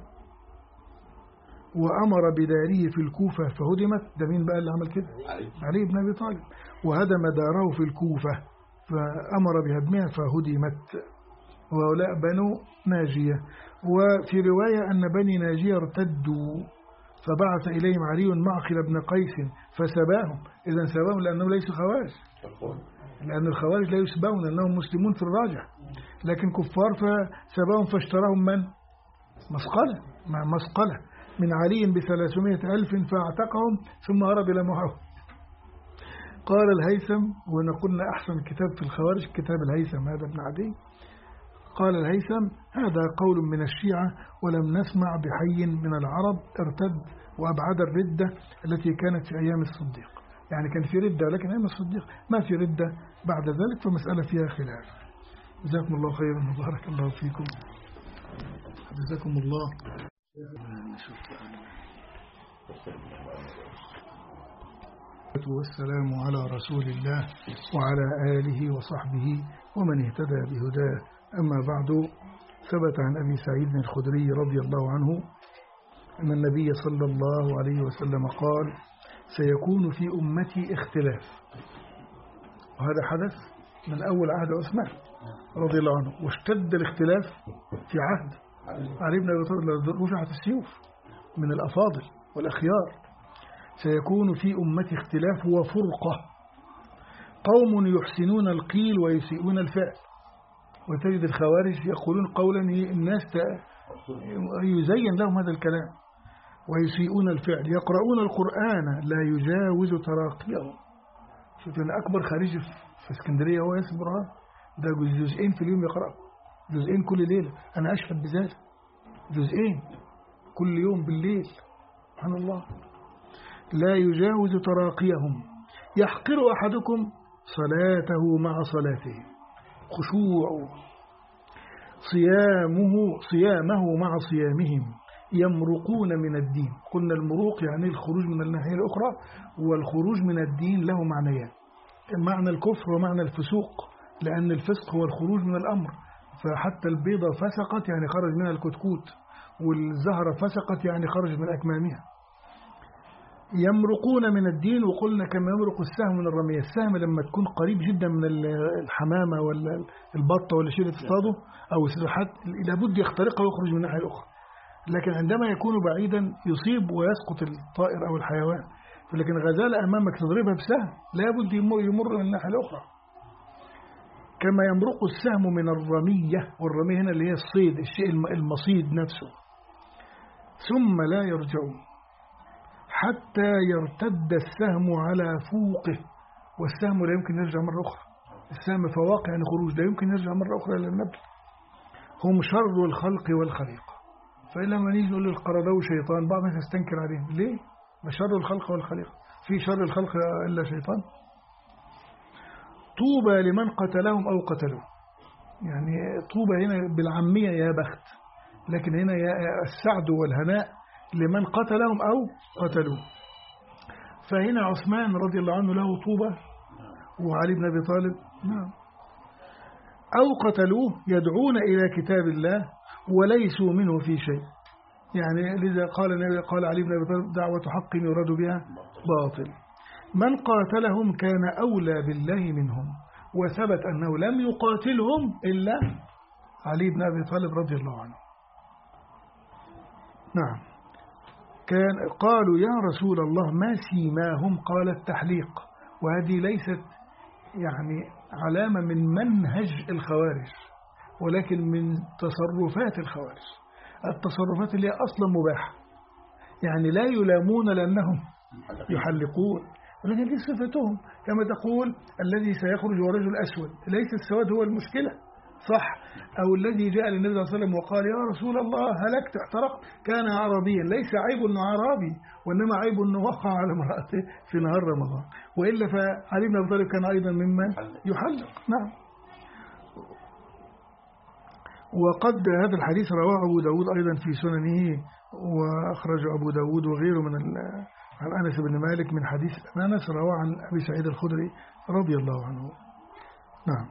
وأمر بداره في الكوفة فهدمت. ده مين بقى اللي عمل كده؟ علي بن أبي طالب. وهدم داره في الكوفة فأمر بهدمها فهدمت. وهؤلاء بنو ناجية. وفي رواية أن بني ناجية ارتدوا، فبعث إليهم علي معقل بن قيس فسباهم. إذن سباهم لأنهم ليسوا خوارج، لأن الخوارج لا يسبون أنهم مسلمون في الراجح، لكن كفار، فسباهم فاشتراهم من؟ مسقلة، مع مسقلة. من علي ب300,000 فاعتقهم ثم هرب إلى معاوية. قال الهيثم، ونقولنا أحسن كتاب في الخوارج كتاب الهيثم هذا ابن عدي، قال الهيثم: هذا قول من الشيعة ولم نسمع بحي من العرب ارتد وأبعد الردة التي كانت في أيام الصديق. يعني كان في ردة، لكن أيام الصديق ما في ردة بعد ذلك، فمسألة فيها خلاف. جزاكم الله خيرا وبارك الله فيكم. جزاكم الله. والسلام على رسول الله وعلى آله وصحبه ومن اهتدى بهداه. أما بعد، ثبت عن أبي سعيد الخدري رضي الله عنه أن النبي صلى الله عليه وسلم قال: سيكون في أمتي اختلاف. وهذا حدث من أول عهد عثمان رضي الله عنه، واشتد الاختلاف في عهد علي بن أبي طالب، رفعت السيوف من الأفاضل والأخيار. سيكون في أمتي اختلاف وفرقة، قوم يحسنون القيل ويسيئون الفعل. وتجد الخوارج يقولون قولا الناس يزين لهم هذا الكلام، ويسيئون الفعل. يقرؤون القرآن لا يجاوز تراقيهم. شوف أنا أكبر خارجي في اسكندرية هو ياسر برهان، ده جزئين في اليوم يقرأ، جزئين كل ليلة. أنا أشهد بذلك، جزئين كل يوم بالليل، سبحان الله. لا يجاوز تراقيهم. يحقر أحدكم صلاته مع صلاته، خشوع، صيامه مع صيامهم، يمرقون من الدين. قلنا المروق يعني الخروج من الناحية الأخرى، والخروج من الدين له معنيان: معنى الكفر ومعنى الفسوق، لأن الفسق هو الخروج من الأمر. فحتى البيضة فسقت يعني خرج منها الكتكوت، والزهرة فسقت يعني خرج من أكمامها. يمرقون من الدين، وقلنا كما يمرق السهم من الرمية. السهم لما تكون قريب جدا من الحمامة ولا البطة ولا شيء تصطاده أو السبحات، لابد يخترقها ويخرج من الناحية الأخرى. لكن عندما يكون بعيدا يصيب ويسقط الطائر أو الحيوان. لكن غزالة أمامك تضربها بسهم لابد يمر من الناحية الأخرى. كما يمرق السهم من الرمية، والرمية هنا اللي هي الصيد، الشيء المصيد نفسه. ثم لا يرجعون حتى يرتد السهم على فوقه. والسهم لا يمكن يرجع مرة أخرى. السهم فواقع يعني خروج، لا يمكن يرجع مرة أخرى إلى النبل. هم شر الخلق والخليقة. فلما نيجي نقول للقردو شيطان، بعض الناس يستنكر عليهم. ليه؟ ما شر الخلق والخليقة؟ في شر الخلق إلا شيطان؟ طوبى لمن قتلهم أو قتلوه. يعني طوبى هنا بالعامية يا بخت، لكن هنا يا السعد والهناء لمن قتلهم أو قتلوه. فهنا عثمان رضي الله عنه له طوبى، وعلي بن أبي طالب نعم. أو قتلوه يدعون إلى كتاب الله وليسوا منه في شيء. يعني لذا قال علي بن أبي طالب: دعوة حق يراد بها باطل. من قاتلهم كان أولى بالله منهم، وثبت أنه لم يقاتلهم إلا علي بن أبي طالب رضي الله عنه. نعم. قالوا: يا رسول الله ما سيماهم؟ قال: التحليق. وهذه ليست يعني علامة من منهج الخوارج، ولكن من تصرفات الخوارج. التصرفات اللي هي أصلا مباحة، يعني لا يلامون لأنهم يحلقون، ولكن دي صفتهم. كما تقول الذي سيخرج هو رجل أسود، ليس السواد هو المشكلة، صح؟ أو الذي جاء للنبي صلى الله عليه وسلم وقال: يا رسول الله هلكت احترقت، كان عربيا. ليس عيب أنه عربي، وإنما عيب أنه وقع على امرأته في نهار رمضان. وإلا فعلي بن أبي طالب كان أيضا ممن يحلق. نعم. وقد هذا الحديث رواه أبو داود أيضا في سننه، وأخرج أبو داود وغيره عن أنس بن مالك من حديث أنس، رواه عن أبي سعيد الخدري رضي الله عنه. نعم.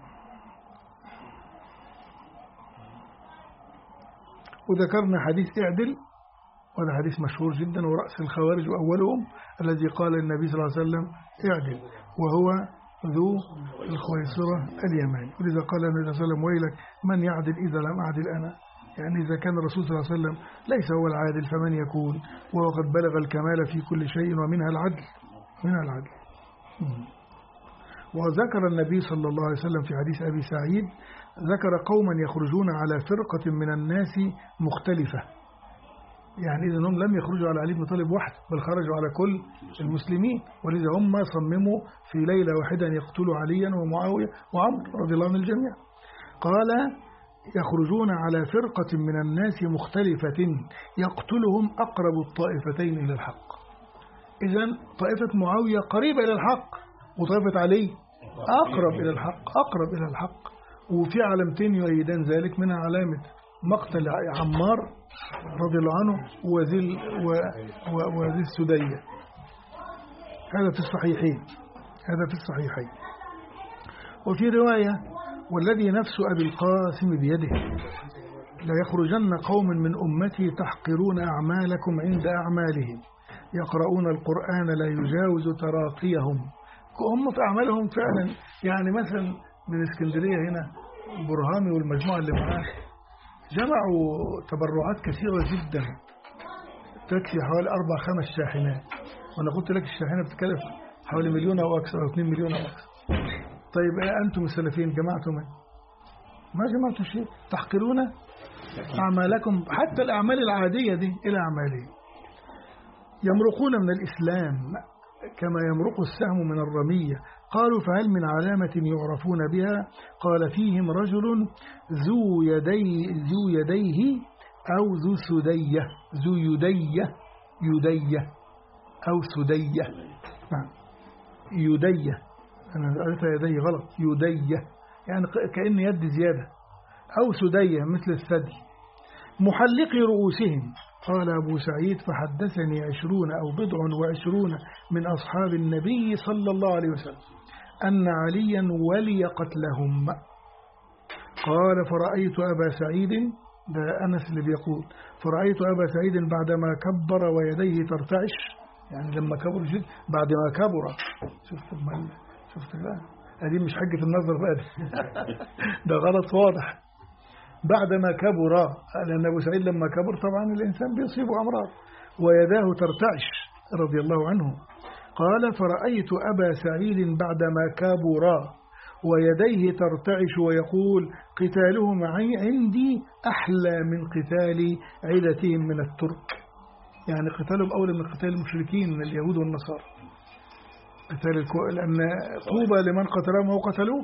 وذكرنا حديث اعدل، وهذا حديث مشهور جدا، ورأس الخوارج وأولهم الذي قال النبي صلى الله عليه وسلم: اعدل، وهو ذو الخويصرة اليماني. ولذا قال النبي صلى الله عليه وسلم: ويلك من يعدل إذا لم أعدل أنا. يعني إذا كان الرسول صلى الله عليه وسلم ليس هو العادل فمن يكون، وهو قد بلغ الكمال في كل شيء ومنها العدل. منها العدل. وذكر النبي صلى الله عليه وسلم في حديث أبي سعيد، ذكر قوما يخرجون على فرقة من الناس مختلفة. يعني إذا هم لم يخرجوا على علي بن طالب وحده، بل خرجوا على كل المسلمين، ولذا هم صمموا في ليلة واحدة أن يقتلوا عليا ومعاوية وعمر رضي الله عن الجميع. قال يخرجون على فرقة من الناس مختلفة يقتلهم أقرب الطائفتين إلى الحق. إذن طائفة معاوية قريبة إلى الحق، وطائفة علي أقرب إلى الحق، أقرب إلى الحق. وفي علامتين يؤيدان ذلك، منها علامة مقتل عمار رضي الله عنه وذي السدية. هذا في الصحيحين، هذا في الصحيحين. وفي رواية والذي نفس أبي القاسم بيده لا يخرجن قوم من أمتي تحقرون أعمالكم عند أعمالهم يقرؤون القرآن لا يجاوز تراقيهم. هم في أعمالهم فعلا، يعني مثلا من اسكندرية هنا برهامي والمجموعة اللي معاه جمعوا تبرعات كثيرة جدا تكفي حوالي 4-5 شاحنات، وأنا قلت لك الشاحنة بتكلف حوالي 1,000,000 أو أكثر أو 2 مليون أو أكثر. طيب أنتم السلفيين جمعتم ما جمعتوا شيء، تحقرون أعمالكم حتى الأعمال العادية دي إلى أعمالهم. يمرقون من الإسلام كما يمرق السهم من الرمية. قالوا فهل من علامة يعرفون بها؟ قال فيهم رجل ذو يديه أو ذو سدية، ذو يدية أو سدية، نعم يدية، أنا قلت يديه غلط، يدية يعني كأن يد زيادة، أو سدية مثل الثدي، محلقي رؤوسهم. قال أبو سعيد فحدثني 20 أو 20 من أصحاب النبي صلى الله عليه وسلم أن عليا ولي قتلهم. قال فرأيت أبا سعيد، ده أنس اللي بيقول، فرأيت أبا سعيد بعدما كبر ويديه ترتعش، يعني لما كبر جد بعد ما كبر. شفت بقى، هذه مش حجة النظر بقى ده غلط واضح. بعدما كبر، لأن أبو سعيد لما كبر طبعا الإنسان بيصيبه أمراض، ويداه ترتعش رضي الله عنه. قال فرأيت أبا سعيد بعدما كبر ويديه ترتعش ويقول قتالهم عندي أحلى من قتال عيلتهم من الترك، يعني قتالهم أولى من قتال المشركين من اليهود والنصارى. لأن طوبى لمن قتلهم أو قتلوه.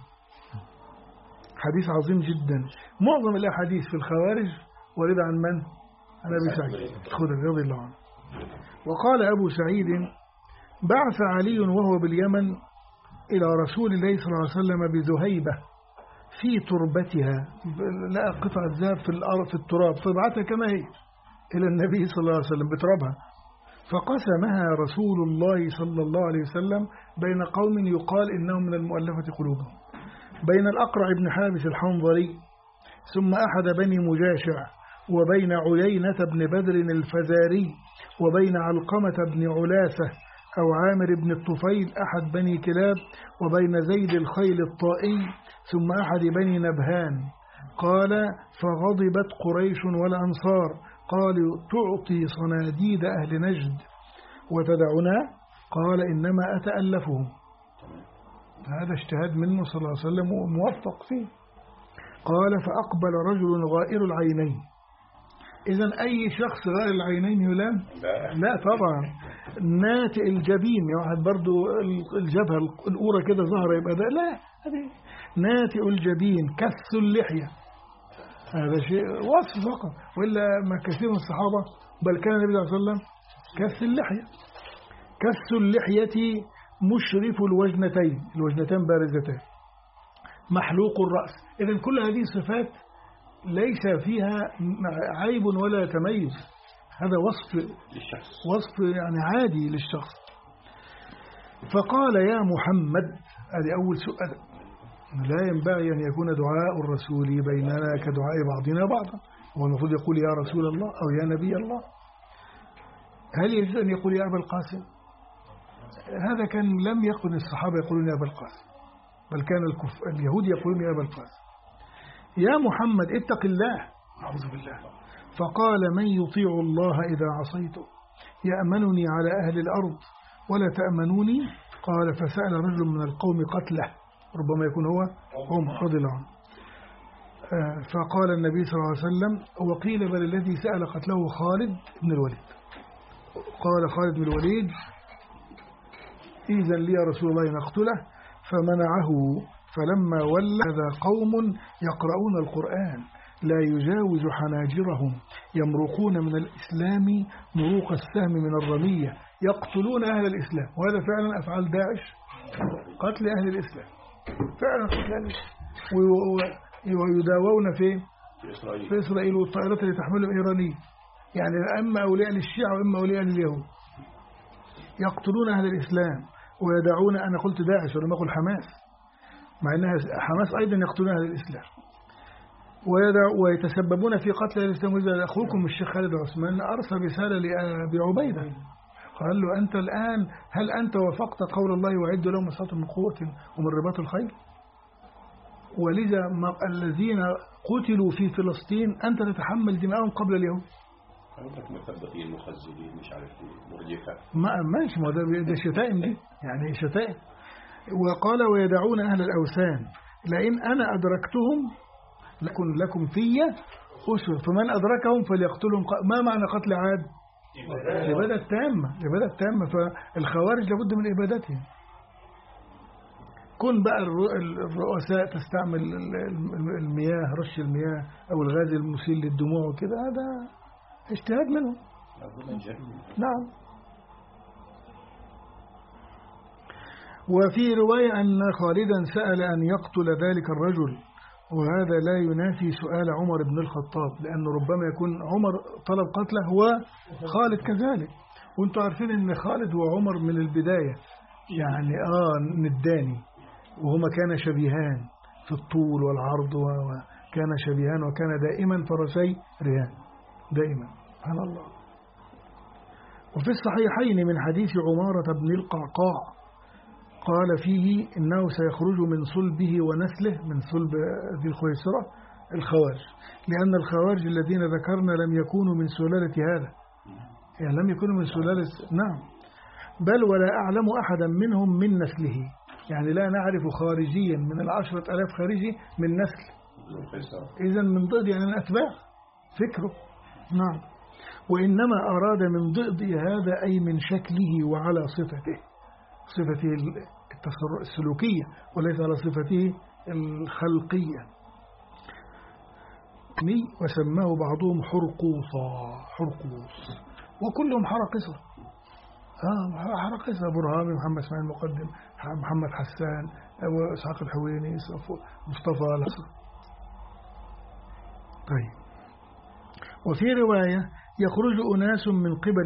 حديث عظيم جدا. معظم الأحاديث في الخوارج ورد عن من؟ عن أبي سعيد الخدري رضي الله عنه. وقال أبو سعيد بعث علي وهو باليمن إلى رسول الله صلى الله عليه وسلم بذهيبة في تربتها، لقى قطعة ذهب في الأرض في التراب فبعثها كما هي إلى النبي صلى الله عليه وسلم بترابها، فقسمها رسول الله صلى الله عليه وسلم بين قوم يقال إنهم من المؤلفة قلوبهم، بين الأقرع بن حابس الحنظلي ثم أحد بني مجاشع، وبين عيينة بن بدر الفزاري، وبين علقمة بن علاسة أو عامر بن الطفيل أحد بني كلاب، وبين زيد الخيل الطائي ثم أحد بني نبهان. قال فغضبت قريش والأنصار، قالوا تعطي صناديد أهل نجد وتدعنا؟ قال إنما أتألفهم. هذا اجتهاد منه صلى الله عليه وسلم وموفق فيه. قال فأقبل رجل غائر العينين. إذن أي شخص غائر العينين يلام؟ لا طبعا. ناتئ الجبين، واحد برضو الجبهة الأورى كده ظهر يبقى ده، لا هذه ناتئ الجبين كث اللحية، هذا شيء وصف فقط، وإلا ما كثير من الصحابة بل كان النبي صلى الله عليه وسلم كث اللحية. كث اللحية مشرف الوجنتين، الوجنتين بارزتان، محلوق الرأس. إذن كل هذه الصفات ليس فيها عيب ولا تميز، هذا وصف يعني عادي للشخص. فقال يا محمد، هذه أول سؤال، لا ينبغي أن يكون دعاء الرسول بيننا كدعاء بعضنا بعضا، هو المفروض يقول يا رسول الله أو يا نبي الله. هل يجوز أن يقول يا أبا القاسم؟ هذا كان لم يكن الصحابة يقولون يا أبا القاسم، بل كان اليهود يقولون يا أبا القاسم. يا محمد اتق الله، أعوذ بالله. فقال من يطيع الله إذا عصيته يأمنني على أهل الأرض ولا تأمنوني؟ قال فسأل رجل من القوم قتله، ربما يكون هو رضي الله عنه. فقال النبي صلى الله عليه وسلم: وقيل بل الذي سأل قتله خالد بن الوليد. قال خالد بن الوليد: إذن لي يا رسول الله نقتله، فمنعه. فلما ولى هذا قوم يقرؤون القرآن لا يجاوز حناجرهم يمرقون من الإسلام مروق السهم من الرمية يقتلون أهل الإسلام. وهذا فعلا أفعال داعش، قتل أهل الإسلام فعلا، قتل أهل الإسلام. ويداوون في إسرائيل والطائرات اللي تحملهم إيرانية، يعني إما أولياء للشيعة وإما أولياء لليهود. يقتلون أهل الإسلام ويدعون، أنا قلت داعش ولم أقل حماس، مع أنها حماس أيضا يقتلون أهل الإسلام ويتسببون في قتل أهل الإسلام. وإذا أخوكم الشيخ خالد عثمان أرسل رسالة لأبي عبيدة قال له: أنت الآن هل أنت وافقت قول الله وعدوا لهم ما استطعتم من قوة ومن رباط الخيل؟ ولذا الذين قتلوا في فلسطين أنت تتحمل دماءهم قبل اليوم. عندك مثبتين مخزنين مش عارف مرجفة، ماشي، ما ده شتائم دي، يعني شتائم. وقال: ويدعون أهل الأوثان لئن أنا أدركتهم لكم في أسوة فمن أدركهم فليقتلهم. ما معنى قتل عاد؟ الإبادة التامة. فالخوارج لابد من إبادتهم. كن بقى الرؤساء تستعمل المياه، رش المياه أو الغاز المسيل للدموع وكده، هذا اجتهاد منهم. نعم. وفي رواية أن خالدا سأل أن يقتل ذلك الرجل، وهذا لا ينافي سؤال عمر بن الخطاب، لأنه ربما يكون عمر طلب قتله وخالد كذلك. وانتم عارفين أن خالد وعمر من البداية يعني نداني، وهما كان شبيهان في الطول والعرض، وكان شبيهان، وكان دائما فرسي رهان دائما، سبحان الله. وفي الصحيحين من حديث عمارة بن القعقاع قال فيه إنه سيخرج من صلبه ونسله، من صلب ذي الخويصرة، الخوارج، لأن الخوارج الذين ذكرنا لم يكونوا من سلالة هذا، يعني لم يكونوا من سلالة، نعم، بل ولا أعلم أحدا منهم من نسله، يعني لا نعرف خارجيا من 10,000 خارجي من نسل، إذن من ضد يعني من أتباع فكره، نعم. وإنما أراد من ضد هذا أي من شكله وعلى صفته السلوكية، وليس على صفته الخلقية. وسماه بعضهم حرقوص، وكلهم حرقصة، حرقصة، برهامي، محمد اسماعيل المقدم، محمد حسان، أبو إسحاق الحويني، مصطفى الحسن. طيب. وفي رواية يخرج أناس من قبل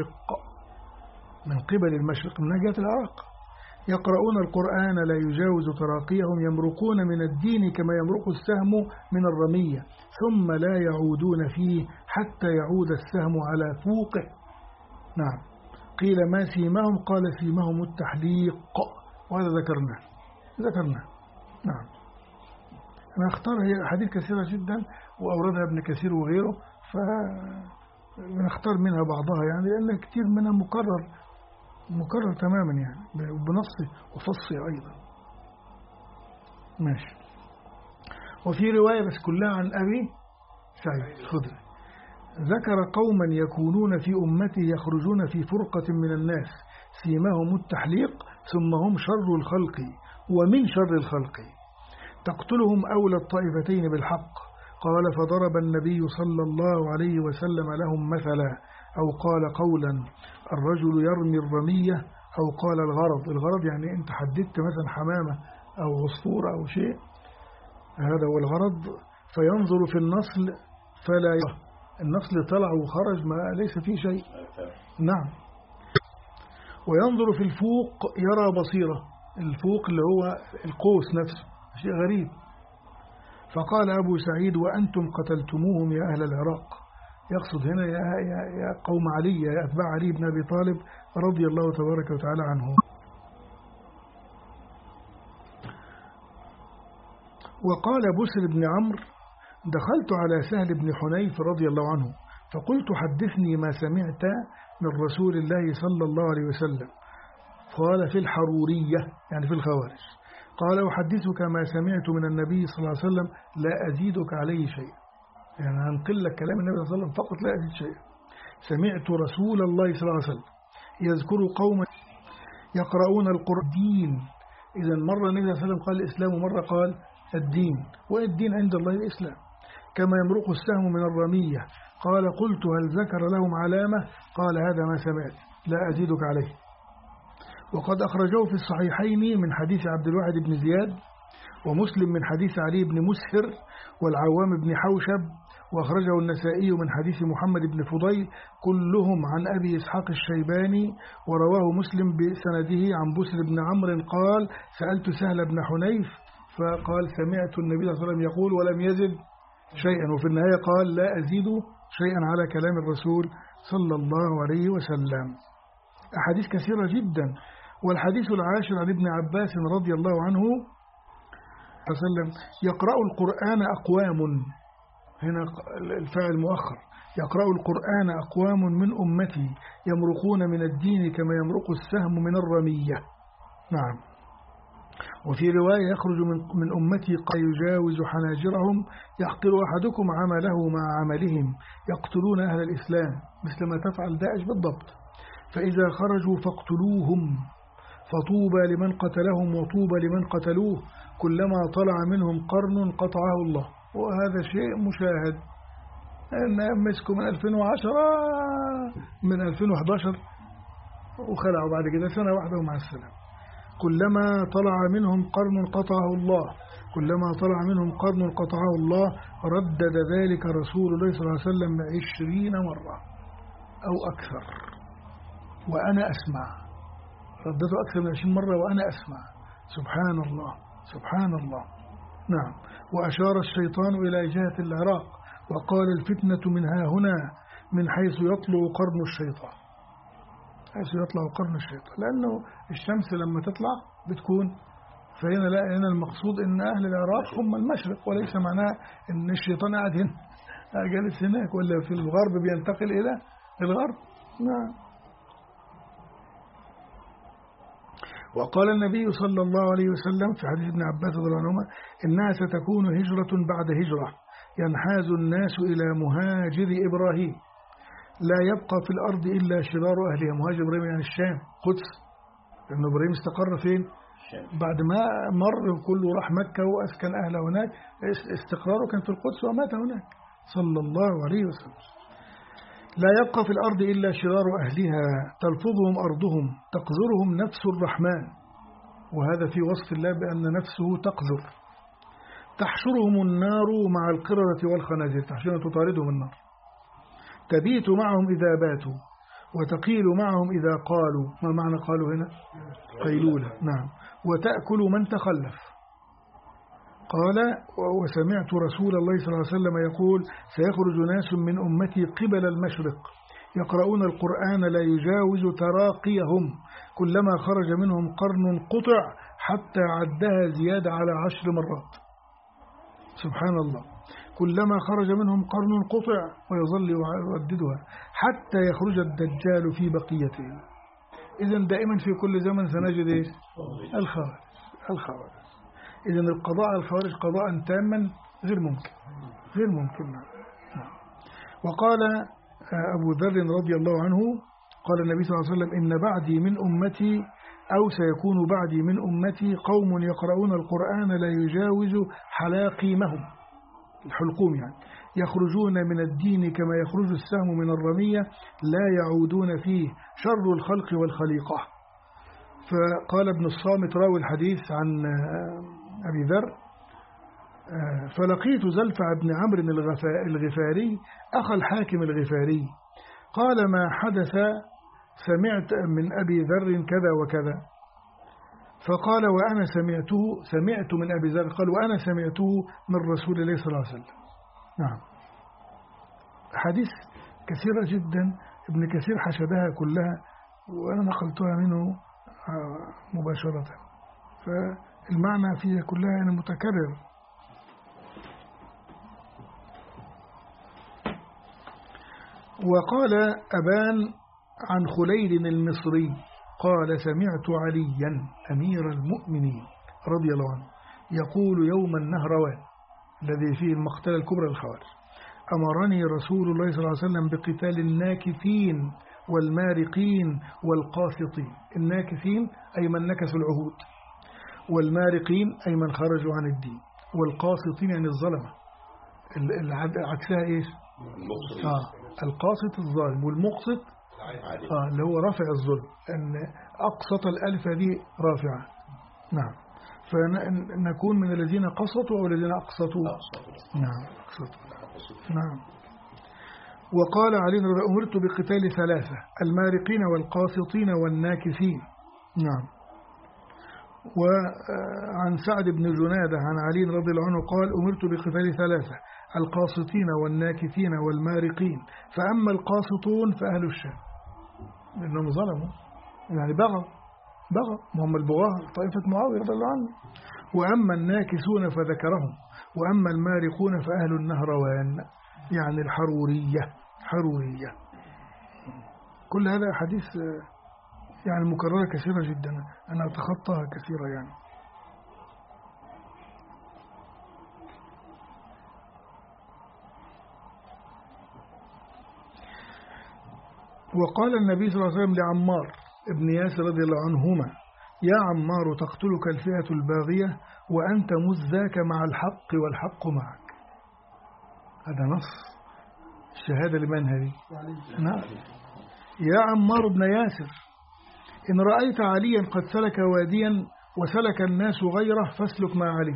المشرق من ناحية العراق يقرؤون القرآن لا يجاوز تراقيهم يمرقون من الدين كما يمرق السهم من الرمية ثم لا يعودون فيه حتى يعود السهم على فوقه. نعم. قيل ما سيماهم؟ قال سيماهم التحليق، وهذا ذكرناه. نعم. أنا أختار حديث كثيرة جدا وأوردها ابن كثير وغيره، فنختار منها بعضها يعني، لأن كثير منها مكرر تماما يعني، بنصه وفصه أيضا. ماشي. وفي رواية بس كلها عن أبي سعيد الخدري، ذكر قوما يكونون في أمته يخرجون في فرقة من الناس سيماهم التحليق ثم هم شر الخلق ومن شر الخلق تقتلهم أولى الطائفتين بالحق. قال فضرب النبي صلى الله عليه وسلم لهم مثلا، أو قال قولا الرجل يرمي الرمية، أو قال الغرض يعني أنت حددت مثلا حمامة أو عصفورة أو شيء، هذا هو الغرض، فينظر في النصل فلا يرى، النصل طلع وخرج ما ليس فيه شيء. نعم. وينظر في الفوق يرى بصيرة، الفوق اللي هو القوس نفسه، شيء غريب. فقال أبو سعيد وأنتم قتلتموهم يا أهل العراق، يقصد هنا يا قوم علي، يا أتباع علي بن أبي طالب رضي الله تبارك وتعالى عنه. وقال بسر بن عمرو دخلت على سهل بن حنيف رضي الله عنه فقلت حدثني ما سمعت من رسول الله صلى الله عليه وسلم. قال في الحرورية يعني في الخوارج. قال أحدثك ما سمعت من النبي صلى الله عليه وسلم لا أزيدك عليه شيء، يعني هنقل لك كلام النبي صلى الله عليه وسلم فقط لا أزيد شيء. سمعت رسول الله صلى الله عليه وسلم يذكر قوما يقرؤون القرآن. إذا مرة النبي صلى الله عليه وسلم قال الإسلام ومرة قال الدين، والدين عند الله الإسلام. كما يمرق السهم من الرمية. قال قلت هل ذكر لهم علامة؟ قال هذا ما سمعت لا أزيدك عليه. وقد أخرجه في الصحيحين من حديث عبد الواحد بن زياد، ومسلم من حديث علي بن مسهر والعوام بن حوشب، وأخرجه النسائي من حديث محمد بن فضيل كلهم عن أبي إسحاق الشيباني. ورواه مسلم بسنده عن بسر بن عمرو قال سألت سهل بن حنيف فقال سمعت النبي صلى الله عليه وسلم يقول ولم يزد شيئا، وفي النهاية قال لا أزيد شيئا على كلام الرسول صلى الله عليه وسلم. أحاديث كثيرة جدا. والحديث العاشر عن ابن عباس رضي الله عنه وسلم يقرأ القرآن أقوام، هنا الفاعل مؤخر، يقرأ القرآن أقوام من أمتي يمرقون من الدين كما يمرق السهم من الرمية. نعم. وفي رواية يخرج من أمتي قد يجاوز حناجرهم يحقر أحدكم عمله مع عملهم يقتلون أهل الإسلام مثل ما تفعل داعش بالضبط، فإذا خرجوا فاقتلوهم فطوبى لمن قتلهم وطوبى لمن قتلوه كلما طلع منهم قرن قطعه الله. وهذا شيء مشاهد، أن مسكوا من 2010 من 2011 وخلعوا بعد كده سنة واحدة ومع السلام. كلما طلع منهم قرن قطعه الله، كلما طلع منهم قرن قطعه الله. ردد ذلك رسول الله صلى الله عليه وسلم 20 مرة أو أكثر وأنا أسمع، ردته أكثر من 20 مرة وأنا أسمع. سبحان الله سبحان الله. نعم. وأشار الشيطان إلى جهة العراق وقال الفتنة من ها هنا من حيث يطلع قرن الشيطان، حيث يطلع قرن الشيطان، لأنه الشمس لما تطلع بتكون، فهنا لا، هنا المقصود إن أهل العراق هم المشرق، وليس معناه إن الشيطان قاعد هنا جالس هناك، ولا في الغرب بينتقل إلى الغرب. نعم. وقال النبي صلى الله عليه وسلم في حديث ابن عباس رضي الله عنهما إنها ستكون هجرة بعد هجرة ينحاز الناس إلى مهاجر إبراهيم لا يبقى في الأرض إلا شرار أهلها. مهاجر إبراهيم يعني الشام، قدس، لأن إبراهيم استقر فين؟ بعد ما مر كله راح مكة وأسكن أهله هناك، استقراره كان في القدس ومات هناك صلى الله عليه وسلم. لا يبقى في الأرض إلا شرار أهلها تلفظهم أرضهم تقذرهم نفس الرحمن، وهذا في وصف الله بأن نفسه تقذر. تحشرهم النار مع القردة والخنازير، تحشرهم تطاردهم النار. تبيت معهم إذا باتوا وتقيل معهم إذا قالوا. ما معنى قالوا هنا؟ قيلولة. نعم. وتأكل من تخلف. قال وسمعت رسول الله صلى الله عليه وسلم يقول سيخرج ناس من أمتي قبل المشرق يقرؤون القرآن لا يجاوز تراقيهم كلما خرج منهم قرن قطع حتى عدها زيادة على 10 مرات. سبحان الله. كلما خرج منهم قرن قطع ويظل يرددها حتى يخرج الدجال في بقيته. إذن دائما في كل زمن سنجد الخوارج. إذن القضاء على الخوارج قضاء تاما غير ممكن. وقال أبو ذر رضي الله عنه قال النبي صلى الله عليه وسلم إن بعدي من أمتي أو سيكون بعدي من أمتي قوم يقرؤون القرآن لا يجاوز حلاقيمهم، الحلقوم يعني، يخرجون من الدين كما يخرج السهم من الرمية لا يعودون فيه شر الخلق والخليقة. فقال ابن الصامت راوي الحديث عن أبي ذر فلقيت زلفع بن عمرو الغفاري أخا الحاكم الغفاري قال ما حدث سمعت من أبي ذر كذا وكذا، فقال وأنا سمعت من أبي ذر قال وأنا سمعته من رسول الله صلى الله عليه وسلم. نعم. حديث كثيرة جدا، ابن كثير حشدها كلها وأنا نقلتها منه مباشرة، فالمعنى فيها كلها يعني متكرر. وقال أبان عن خليل المصري قال سمعت عليا أمير المؤمنين رضي الله عنه يقول يوم النهروان الذي فيه المقتلة الكبرى للخوارج: أمرني رسول الله صلى الله عليه وسلم بقتال الناكثين والمارقين والقاسطين. الناكثين أي من نكثوا العهود، والمارقين أي من خرجوا عن الدين، والقاسطين يعني الظلمة. عكسها إيش؟ القاسط الظالم، والمقسط اللي هو رافع الظلم، أن أقسط الألف دي رافعة. نعم، فنكون من الذين قسطوا أو الذين أقسطوا. نعم أقسطوا. نعم. وقال علي: أمرت بقتال ثلاثة: المارقين والقاسطين والناكثين. نعم. وعن سعد بن جنادة عن علي رضي الله عنه قال: أمرت بقتال ثلاثة: القاسطين والناكثين والمارقين، فأما القاسطون فأهل الشام، لأنهم ظلموا يعني بغوا هم البغاة طائفة معاوية رضي الله عنه. وأما الناكثون فذكرهم، وأما المارقون فأهل النهروان يعني حرورية. كل هذا حديث يعني مكررة كثيرة جدا، أنا أتخطاها كثيرا يعني. وقال النبي صلى الله عليه وسلم لعمار ابن ياسر رضي الله عنهما: يا عمار، تقتلك الفئة الباغية وأنت مذاك مع الحق والحق معك. هذا نص الشهادة لمن هذه؟ نعم. يا عمار بن ياسر، إن رأيت عليا قد سلك واديا وسلك الناس غيره فاسلك مع علي،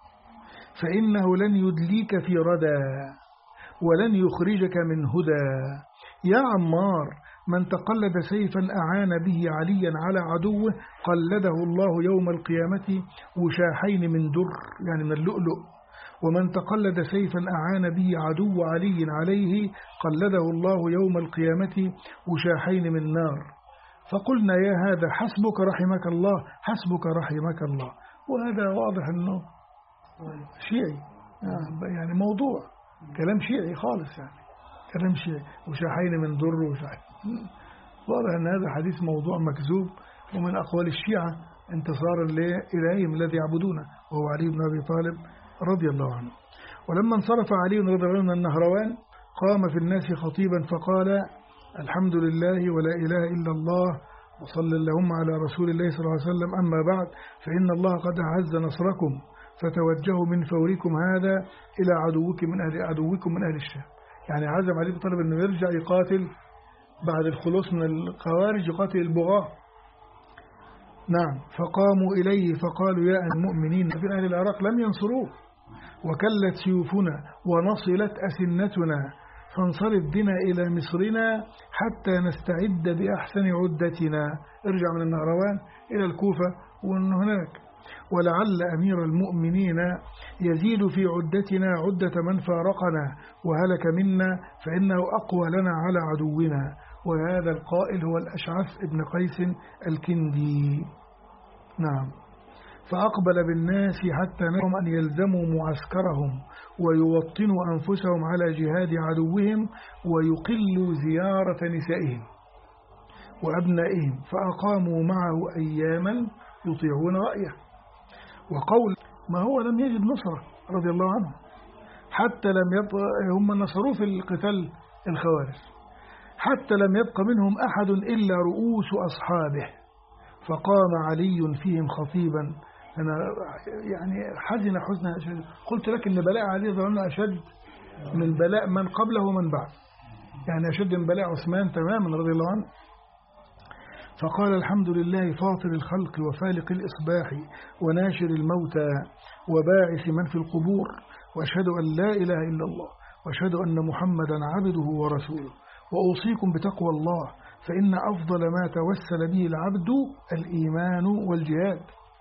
فإنه لن يدليك في ردى ولن يخرجك من هدى. يا عمار، من تقلد سيفا أعان به عليا على عدوه قلده الله يوم القيامة وشاحين من در يعني من اللؤلؤ، ومن تقلد سيفا أعان به عدو علي عليه قلده الله يوم القيامة وشاحين من نار. فقلنا: يا هذا حسبك رحمك الله، حسبك رحمك الله. وهذا واضح أنه شيعي يعني موضوع كلام شيعي خالص، يعني كلام شيعي، وشاحين من در وشاحين. واضح أن هذا حديث موضوع مكذوب ومن أقوال الشيعة انتصارا لإلههم الذي يعبدونه، وهو علي بن أبي طالب رضي الله عنه. ولما انصرف علي رضي الله عنه النهروان قام في الناس خطيبا فقال: الحمد لله ولا إله إلا الله وصلى اللهم على رسول الله صلى الله عليه وسلم، أما بعد، فإن الله قد أعز نصركم، فتوجهوا من فوركم هذا إلى عدوكم من أهل الشام. يعني عزم علي بن طالب أنه يرجع يقاتل بعد الخلوص من الخوارج، يقاتل البغاة. نعم. فقاموا إليه فقالوا: يا المؤمنين، في أهل العراق لم ينصروه، وكلت سيوفنا ونصلت أسنتنا، فانصرف بنا إلى مصرنا حتى نستعد بأحسن عدتنا. ارجع من النهروان إلى الكوفة وهناك، ولعل أمير المؤمنين يزيد في عدتنا عدة من فارقنا وهلك منا، فإنه أقوى لنا على عدونا. وهذا القائل هو الأشعث ابن قيس الكندي. نعم. فأقبل بالناس حتى نهم أن يلزموا معسكرهم ويوطنوا أنفسهم على جهاد عدوهم ويقلوا زيارة نسائهم وأبنائهم، فأقاموا معه أياما يطيعون رأيه. وقول ما هو لم يجد نصرة رضي الله عنه، حتى لم هم نصروا في القتال الخوارج، حتى لم يبق منهم أحد إلا رؤوس أصحابه. فقام علي فيهم خطيبا. أنا يعني حزن حزنا أشد. قلت لك إن بلاء علي رضي الله عنه أشد من بلاء من قبله ومن بعد، يعني أشد من بلاء عثمان تماما رضي الله عنه. فقال: الحمد لله فاطر الخلق وفالق الإصباح وناشر الموتى وباعث من في القبور، وأشهد أن لا إله إلا الله، وأشهد أن محمدا عبده ورسوله، وأوصيكم بتقوى الله، فإن أفضل ما توسل به العبد الإيمان والجهاد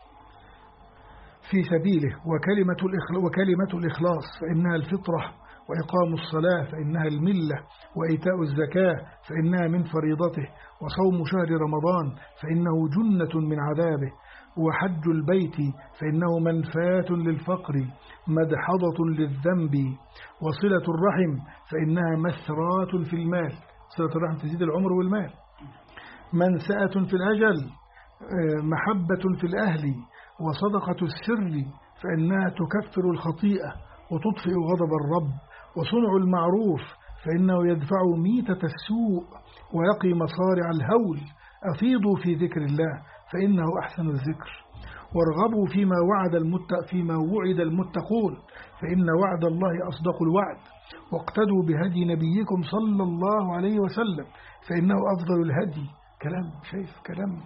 في سبيله، وكلمة الإخلاص فإنها الفطرة، وإقام الصلاة فإنها الملة، وإيتاء الزكاة فإنها من فريضته، وصوم شهر رمضان فإنه جنة من عذابه، وحج البيت فإنه منفاة للفقر مدحضة للذنب، وصلة الرحم فإنها مسرات في المال، صلة الرحم تزيد العمر والمال، منسأة في الأجل، محبة في الأهل، وصدقة السر فإنها تكفر الخطيئة وتطفئ غضب الرب، وصنع المعروف فإنه يدفع ميتة السوء ويقي مصارع الهول. أفيضوا في ذكر الله فإنه أحسن الذكر، وارغبوا فيما وعد المتقون فإن وعد الله أصدق الوعد، واقتدوا بهدي نبيكم صلى الله عليه وسلم فإنه أفضل الهدي. كلام شايف كلام.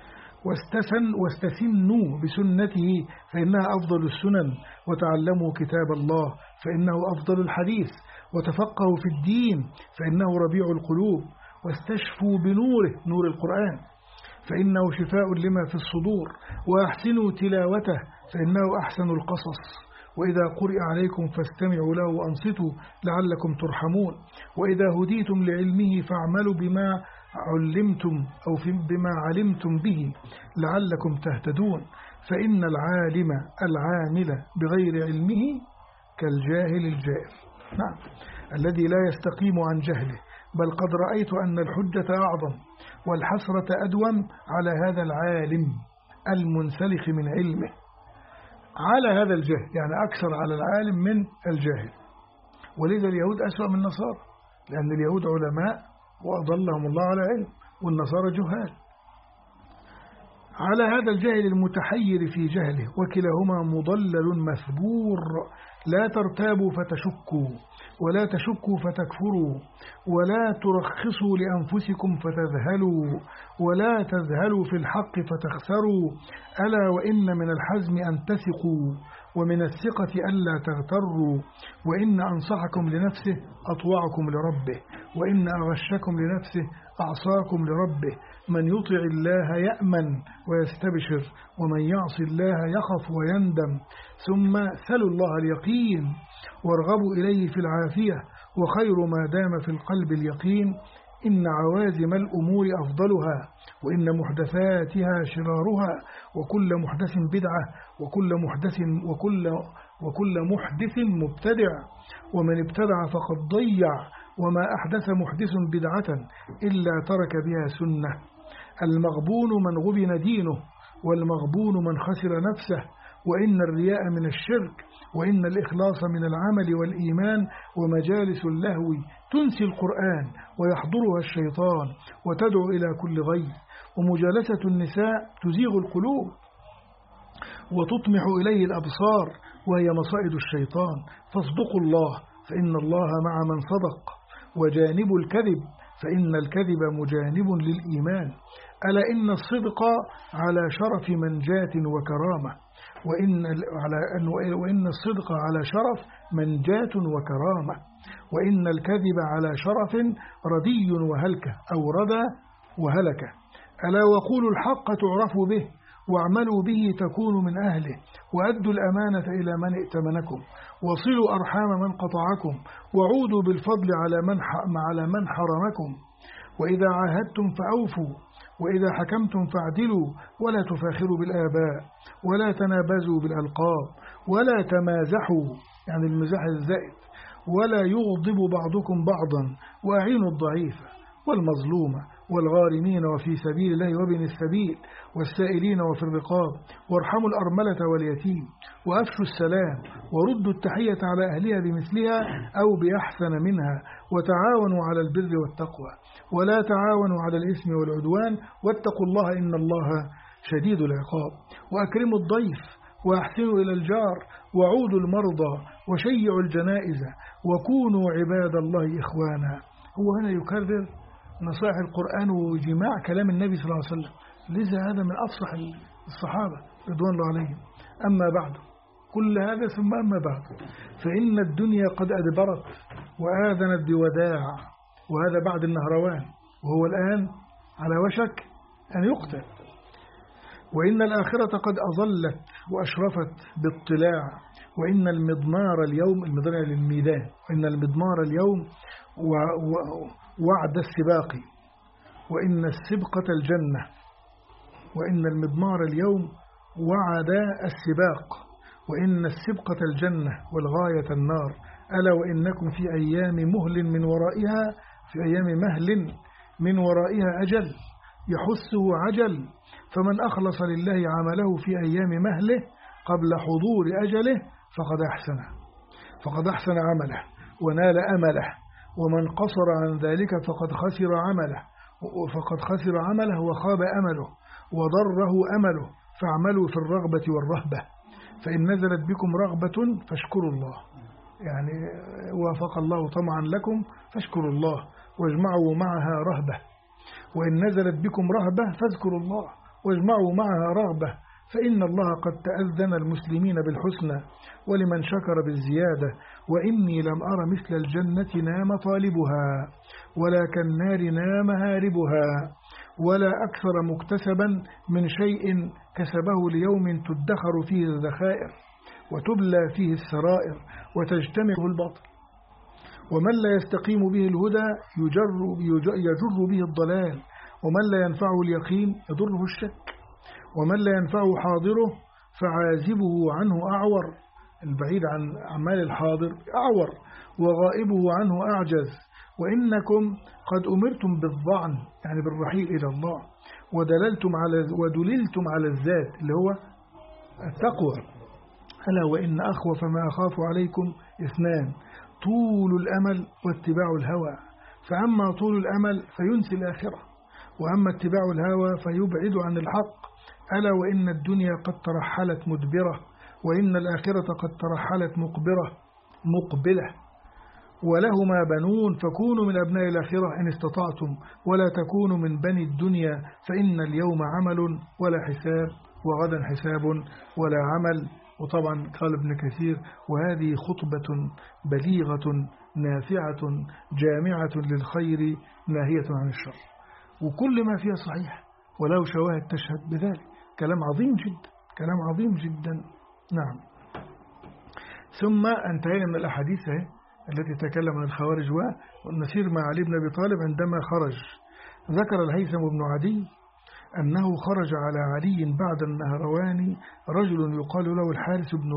واستسنوا بسنته فإنها أفضل السنن، وتعلموا كتاب الله فإنه أفضل الحديث، وتفقهوا في الدين فإنه ربيع القلوب، واستشفوا بنوره نور القرآن فإنه شفاء لما في الصدور، وأحسنوا تلاوته فإنه أحسن القصص، وإذا قرئ عليكم فاستمعوا له وأنصتوا لعلكم ترحمون، وإذا هديتم لعلمه فاعملوا بما علمتم أو بما علمتم به لعلكم تهتدون، فإن العالم العامل بغير علمه كالجاهل الجائر. نعم، الذي لا يستقيم عن جهله، بل قد رأيت أن الحجة أعظم والحسرة أدوم على هذا العالم المنسلخ من علمه، على هذا الجهل، يعني أكثر على العالم من الجاهل. ولذا اليهود أسوأ من النصارى، لأن اليهود علماء وأضلهم الله على علم، والنصارى جهال. على هذا الجاهل المتحير في جهله، وكلاهما مضلل مثبور. لا ترتابوا فتشكوا، ولا تشكوا فتكفروا، ولا ترخصوا لأنفسكم فتذهلوا، ولا تذهلوا في الحق فتخسروا. ألا وإن من الحزم أن تثقوا، ومن الثقة ألا تغتروا. وإن أنصحكم لنفسه أطوعكم لربه، وإن أغشكم لنفسه أعصاكم لربه. من يطع الله يأمن ويستبشر، ومن يعص الله يخف ويندم. ثم سلوا الله اليقين وارغبوا إليه في العافية، وخير ما دام في القلب اليقين. إن عوازم الأمور أفضلها، وإن محدثاتها شرارها، وكل محدث بدعة، وكل محدث مبتدع، ومن ابتدع فقد ضيع، وما أحدث محدث بدعة إلا ترك بها سنة. المغبون من غبن دينه، والمغبون من خسر نفسه. وإن الرياء من الشرك، وإن الإخلاص من العمل والإيمان. ومجالس اللهو تنسي القرآن ويحضرها الشيطان وتدعو إلى كل غي. ومجالسة النساء تزيغ القلوب وتطمح إليه الأبصار، وهي مصائد الشيطان. فاصدقوا الله فإن الله مع من صدق، وجانبوا الكذب فإن الكذب مجانب للإيمان. ألا إن الصدق على شرف منجاة وكرامة، وإن الصدق على شرف منجاة وكرامة، وإن الكذب على شرف ردي وهلكة أو ردى وهلكة. ألا وقولوا الحق تعرفوا به، واعملوا به تكونوا من أهله، وأدوا الأمانة إلى من ائتمنكم، وصلوا أرحام من قطعكم، وعودوا بالفضل على من حرمكم. وإذا عاهدتم فأوفوا، وإذا حكمتم فاعدلوا، ولا تفاخروا بالآباء، ولا تنابزوا بالألقاب، ولا تمازحوا، يعني المزاح الزائد، ولا يغضب بعضكم بعضا، وأعينوا الضعيف والمظلومة والغارمين وفي سبيل الله وابن السبيل والسائلين وفي الرقاب، وارحموا الأرملة واليتيم، وأفشوا السلام، وردوا التحية على أهلها بمثلها أو بأحسن منها، وتعاونوا على البر والتقوى، ولا تعاونوا على الإثم والعدوان، واتقوا الله إن الله شديد العقاب. وأكرموا الضيف، وأحسنوا إلى الجار، وعودوا المرضى، وشيعوا الجنائز، وكونوا عباد الله إخوانا. هو هنا يكرر نصائح القرآن وجماع كلام النبي صلى الله عليه وسلم، لذا هذا من أفصح الصحابة رضوان الله عليهم. أما بعد، كل هذا ثم أما بعد، فإن الدنيا قد أدبرت وآذنت بوداع، وهذا بعد النهروان، وهو الآن على وشك أن يقتل. وإن الآخرة قد أظلت وأشرفت باطلاع، وإن المضمار اليوم، المضمار للميدان، وإن المضمار اليوم وعد السباق، وإن السبقة الجنة، وإن المضمار اليوم وعد السباق، وإن السبقة الجنة والغاية النار. ألا وإنكم في أيام مهل من ورائها، في أيام مهل من ورائها أجل يحسه عجل، فمن أخلص لله عمله في أيام مهله قبل حضور أجله فقد أحسن عمله ونال أمله، ومن قصر عن ذلك فقد خسر عمله وخاب أمله وضره أمله. فاعملوا في الرغبة والرهبة، فإن نزلت بكم رغبة فاشكروا الله، يعني وافق الله طمعا لكم فاشكروا الله واجمعوا معها رهبة، وإن نزلت بكم رهبة فاذكروا الله واجمعوا معها رغبة، فإن الله قد تأذن المسلمين بالحسنى ولمن شكر بالزيادة. وإني لم أر مثل الجنة نام طالبها ولا كالنار نام هاربها، ولا أكثر مكتسبا من شيء كسبه ليوم تدخر فيه الذخائر وتبلى فيه السرائر وتجتمع الباطل. ومن لا يستقيم به الهدى يجر به الضلال، ومن لا ينفعه اليقين يضره الشك، ومن لا ينفعه حاضره فعازبه عنه أعور، البعيد عن أعمال الحاضر أعور، وغائبه عنه أعجز. وإنكم قد أمرتم بالظعن، يعني بالرحيل إلى الله، ودللتم على الذات اللي هو التقوى. ألا وإن أخوف ما أخاف عليكم اثنان: طول الأمل واتباع الهوى. فأما طول الأمل فينسي الآخرة، وأما اتباع الهوى فيبعد عن الحق. ألا وإن الدنيا قد ترحلت مدبرة، وإن الآخرة قد ترحلت مقبلة. ولهما بنون فكونوا من أبناء الآخرة إن استطعتم، ولا تكونوا من بني الدنيا، فإن اليوم عمل ولا حساب، وغدا حساب ولا عمل. وطبعا قال ابن كثير: وهذه خطبة بليغة نافعة جامعة للخير ناهية عن الشر. وكل ما فيها صحيح ولو شواهد تشهد بذلك. كلام عظيم جدا. نعم. ثم انتهينا من الأحاديث التي تكلم عن الخوارج. ونسير مع علي بن أبي طالب عندما خرج. ذكر الهيثم بن عدي أنه خرج على علي بعد النهروان رجل يقال له الحارث بن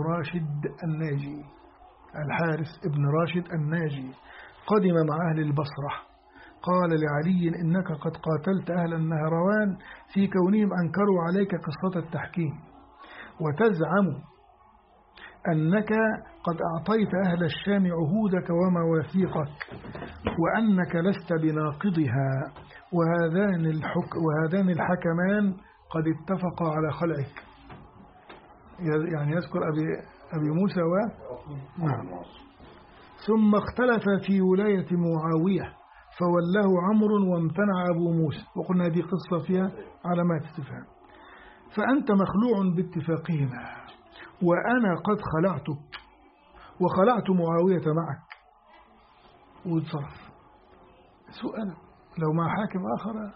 راشد الناجي قدم مع أهل البصرة. قال لعلي: إنك قد قاتلت أهل النهروان في كونهم أنكروا عليك قصة التحكيم، وتزعم أنك قد أعطيت أهل الشام عهودك ومواثيقك، وأنك لست بناقضها، وهذان الحكمان قد اتفقا على خلعك. يعني يذكر أبي موسى نعم. ثم اختلف في ولاية معاوية فولاه عمرو وامتنع أبو موسى، وقلنا هذه قصة فيها علامات استفهام. فأنت مخلوع باتفاقهما، وأنا قد خلعتك وخلعت معاوية معك. وتصرف سؤال لو مع حاكم آخر.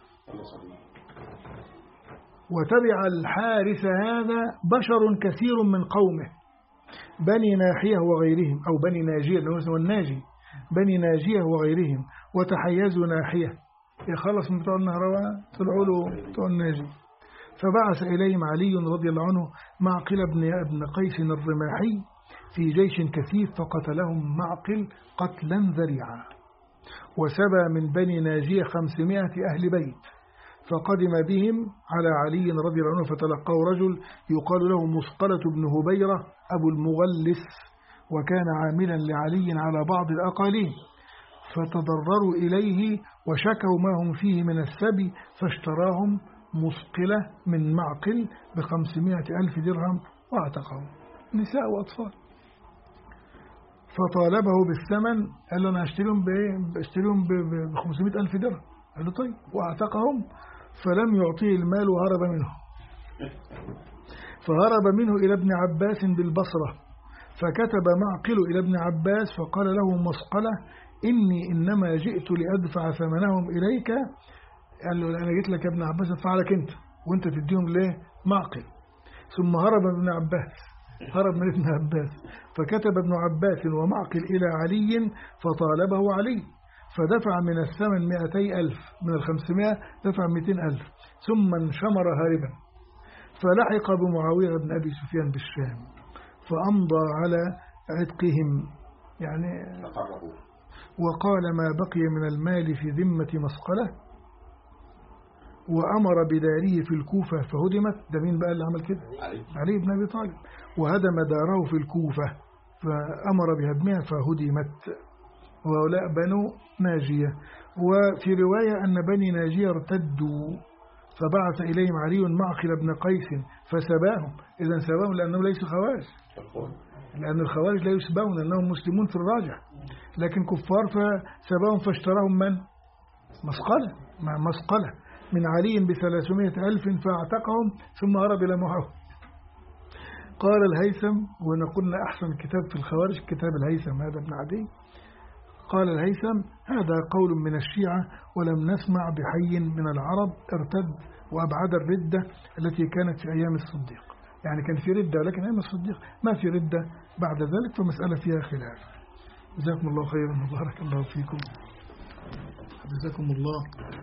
وتبع الحارث هذا بشر كثير من قومه، بني ناحية وغيرهم، أو بني ناجية اللي هو اسمه الناجي، بني ناجية وغيرهم، وتحيزوا ناحية. يخلص من بتوع النهروان طلعوا له بتوع الناجي. فبعث إليهم علي رضي الله عنه معقل ابن قيس الرماحي في جيش كثيف، فقتلهم معقل قتلا ذريعا، وسبى من بني ناجية 500 أهل بيت. فقدم بهم على علي رضي الله عنه، فتلقاه رجل يقال له مثقلة بن هبيرة أبو المغلس، وكان عاملا لعلي على بعض الأقاليم. فتضرروا إليه وشكوا ما هم فيه من السبي، فاشتراهم مثقلة من معقل ب500,000 درهم واعتقهم، نساء وأطفال. فطالبه بالثمن، قال له: أنا أشتريهم ب500,000 درهم. قال له: طيب. واعتقهم، فلم يعطيه المال وهرب منه. فهرب منه إلى ابن عباس بالبصرة، فكتب معقل إلى ابن عباس فقال له مثقلة: إني إنما جئت لأدفع ثمنهم إليك. قال له: أنا جيت لك يا ابن عباس أدفع لك أنت، وأنت تديهم ليه؟ معقل. ثم هرب ابن عباس، هرب من ابن عباس، فكتب ابن عباس ومعقل إلى علي فطالبه علي، فدفع من الثمن 200,000، من 500 دفع 200,000، ثم انشمر هاربا. فلحق بمعاوية بن أبي سفيان بالشام، فأمضى على عتقهم، يعني وقال: ما بقي من المال في ذمة مثقلة وأمر بداره في الكوفة فهدمت. ده مين بقى اللي عمل كده؟ علي بن أبي طالب. وهدم داره في الكوفة فأمر بهدمها فهدمت. وهؤلاء بنو ناجية. وفي رواية أن بني ناجية ارتدوا فبعث إليهم علي معقل بن قيس فسباهم. إذا سباهم لأنهم ليسوا خوارج، لأن الخوارج لا يسبون لأنهم مسلمون في الراجح، لكن كفار فسباهم فاشتراهم من؟ مسقلة، مع مسقلة من علي ب300,000 فاعتقهم ثم هرب إلى معاوية. قال الهيثم، ونقولنا أحسن كتاب في الخوارج كتاب الهيثم هذا ابن عدي. قال الهيثم: هذا قول من الشيعة ولم نسمع بحي من العرب ارتد وأبعد الردة التي كانت في أيام الصديق. يعني كان في ردة لكن أيام الصديق ما في ردة بعد ذلك، فمسألة فيها خلاف. جزاكم الله خيرا وبارك الله فيكم. جزاكم الله.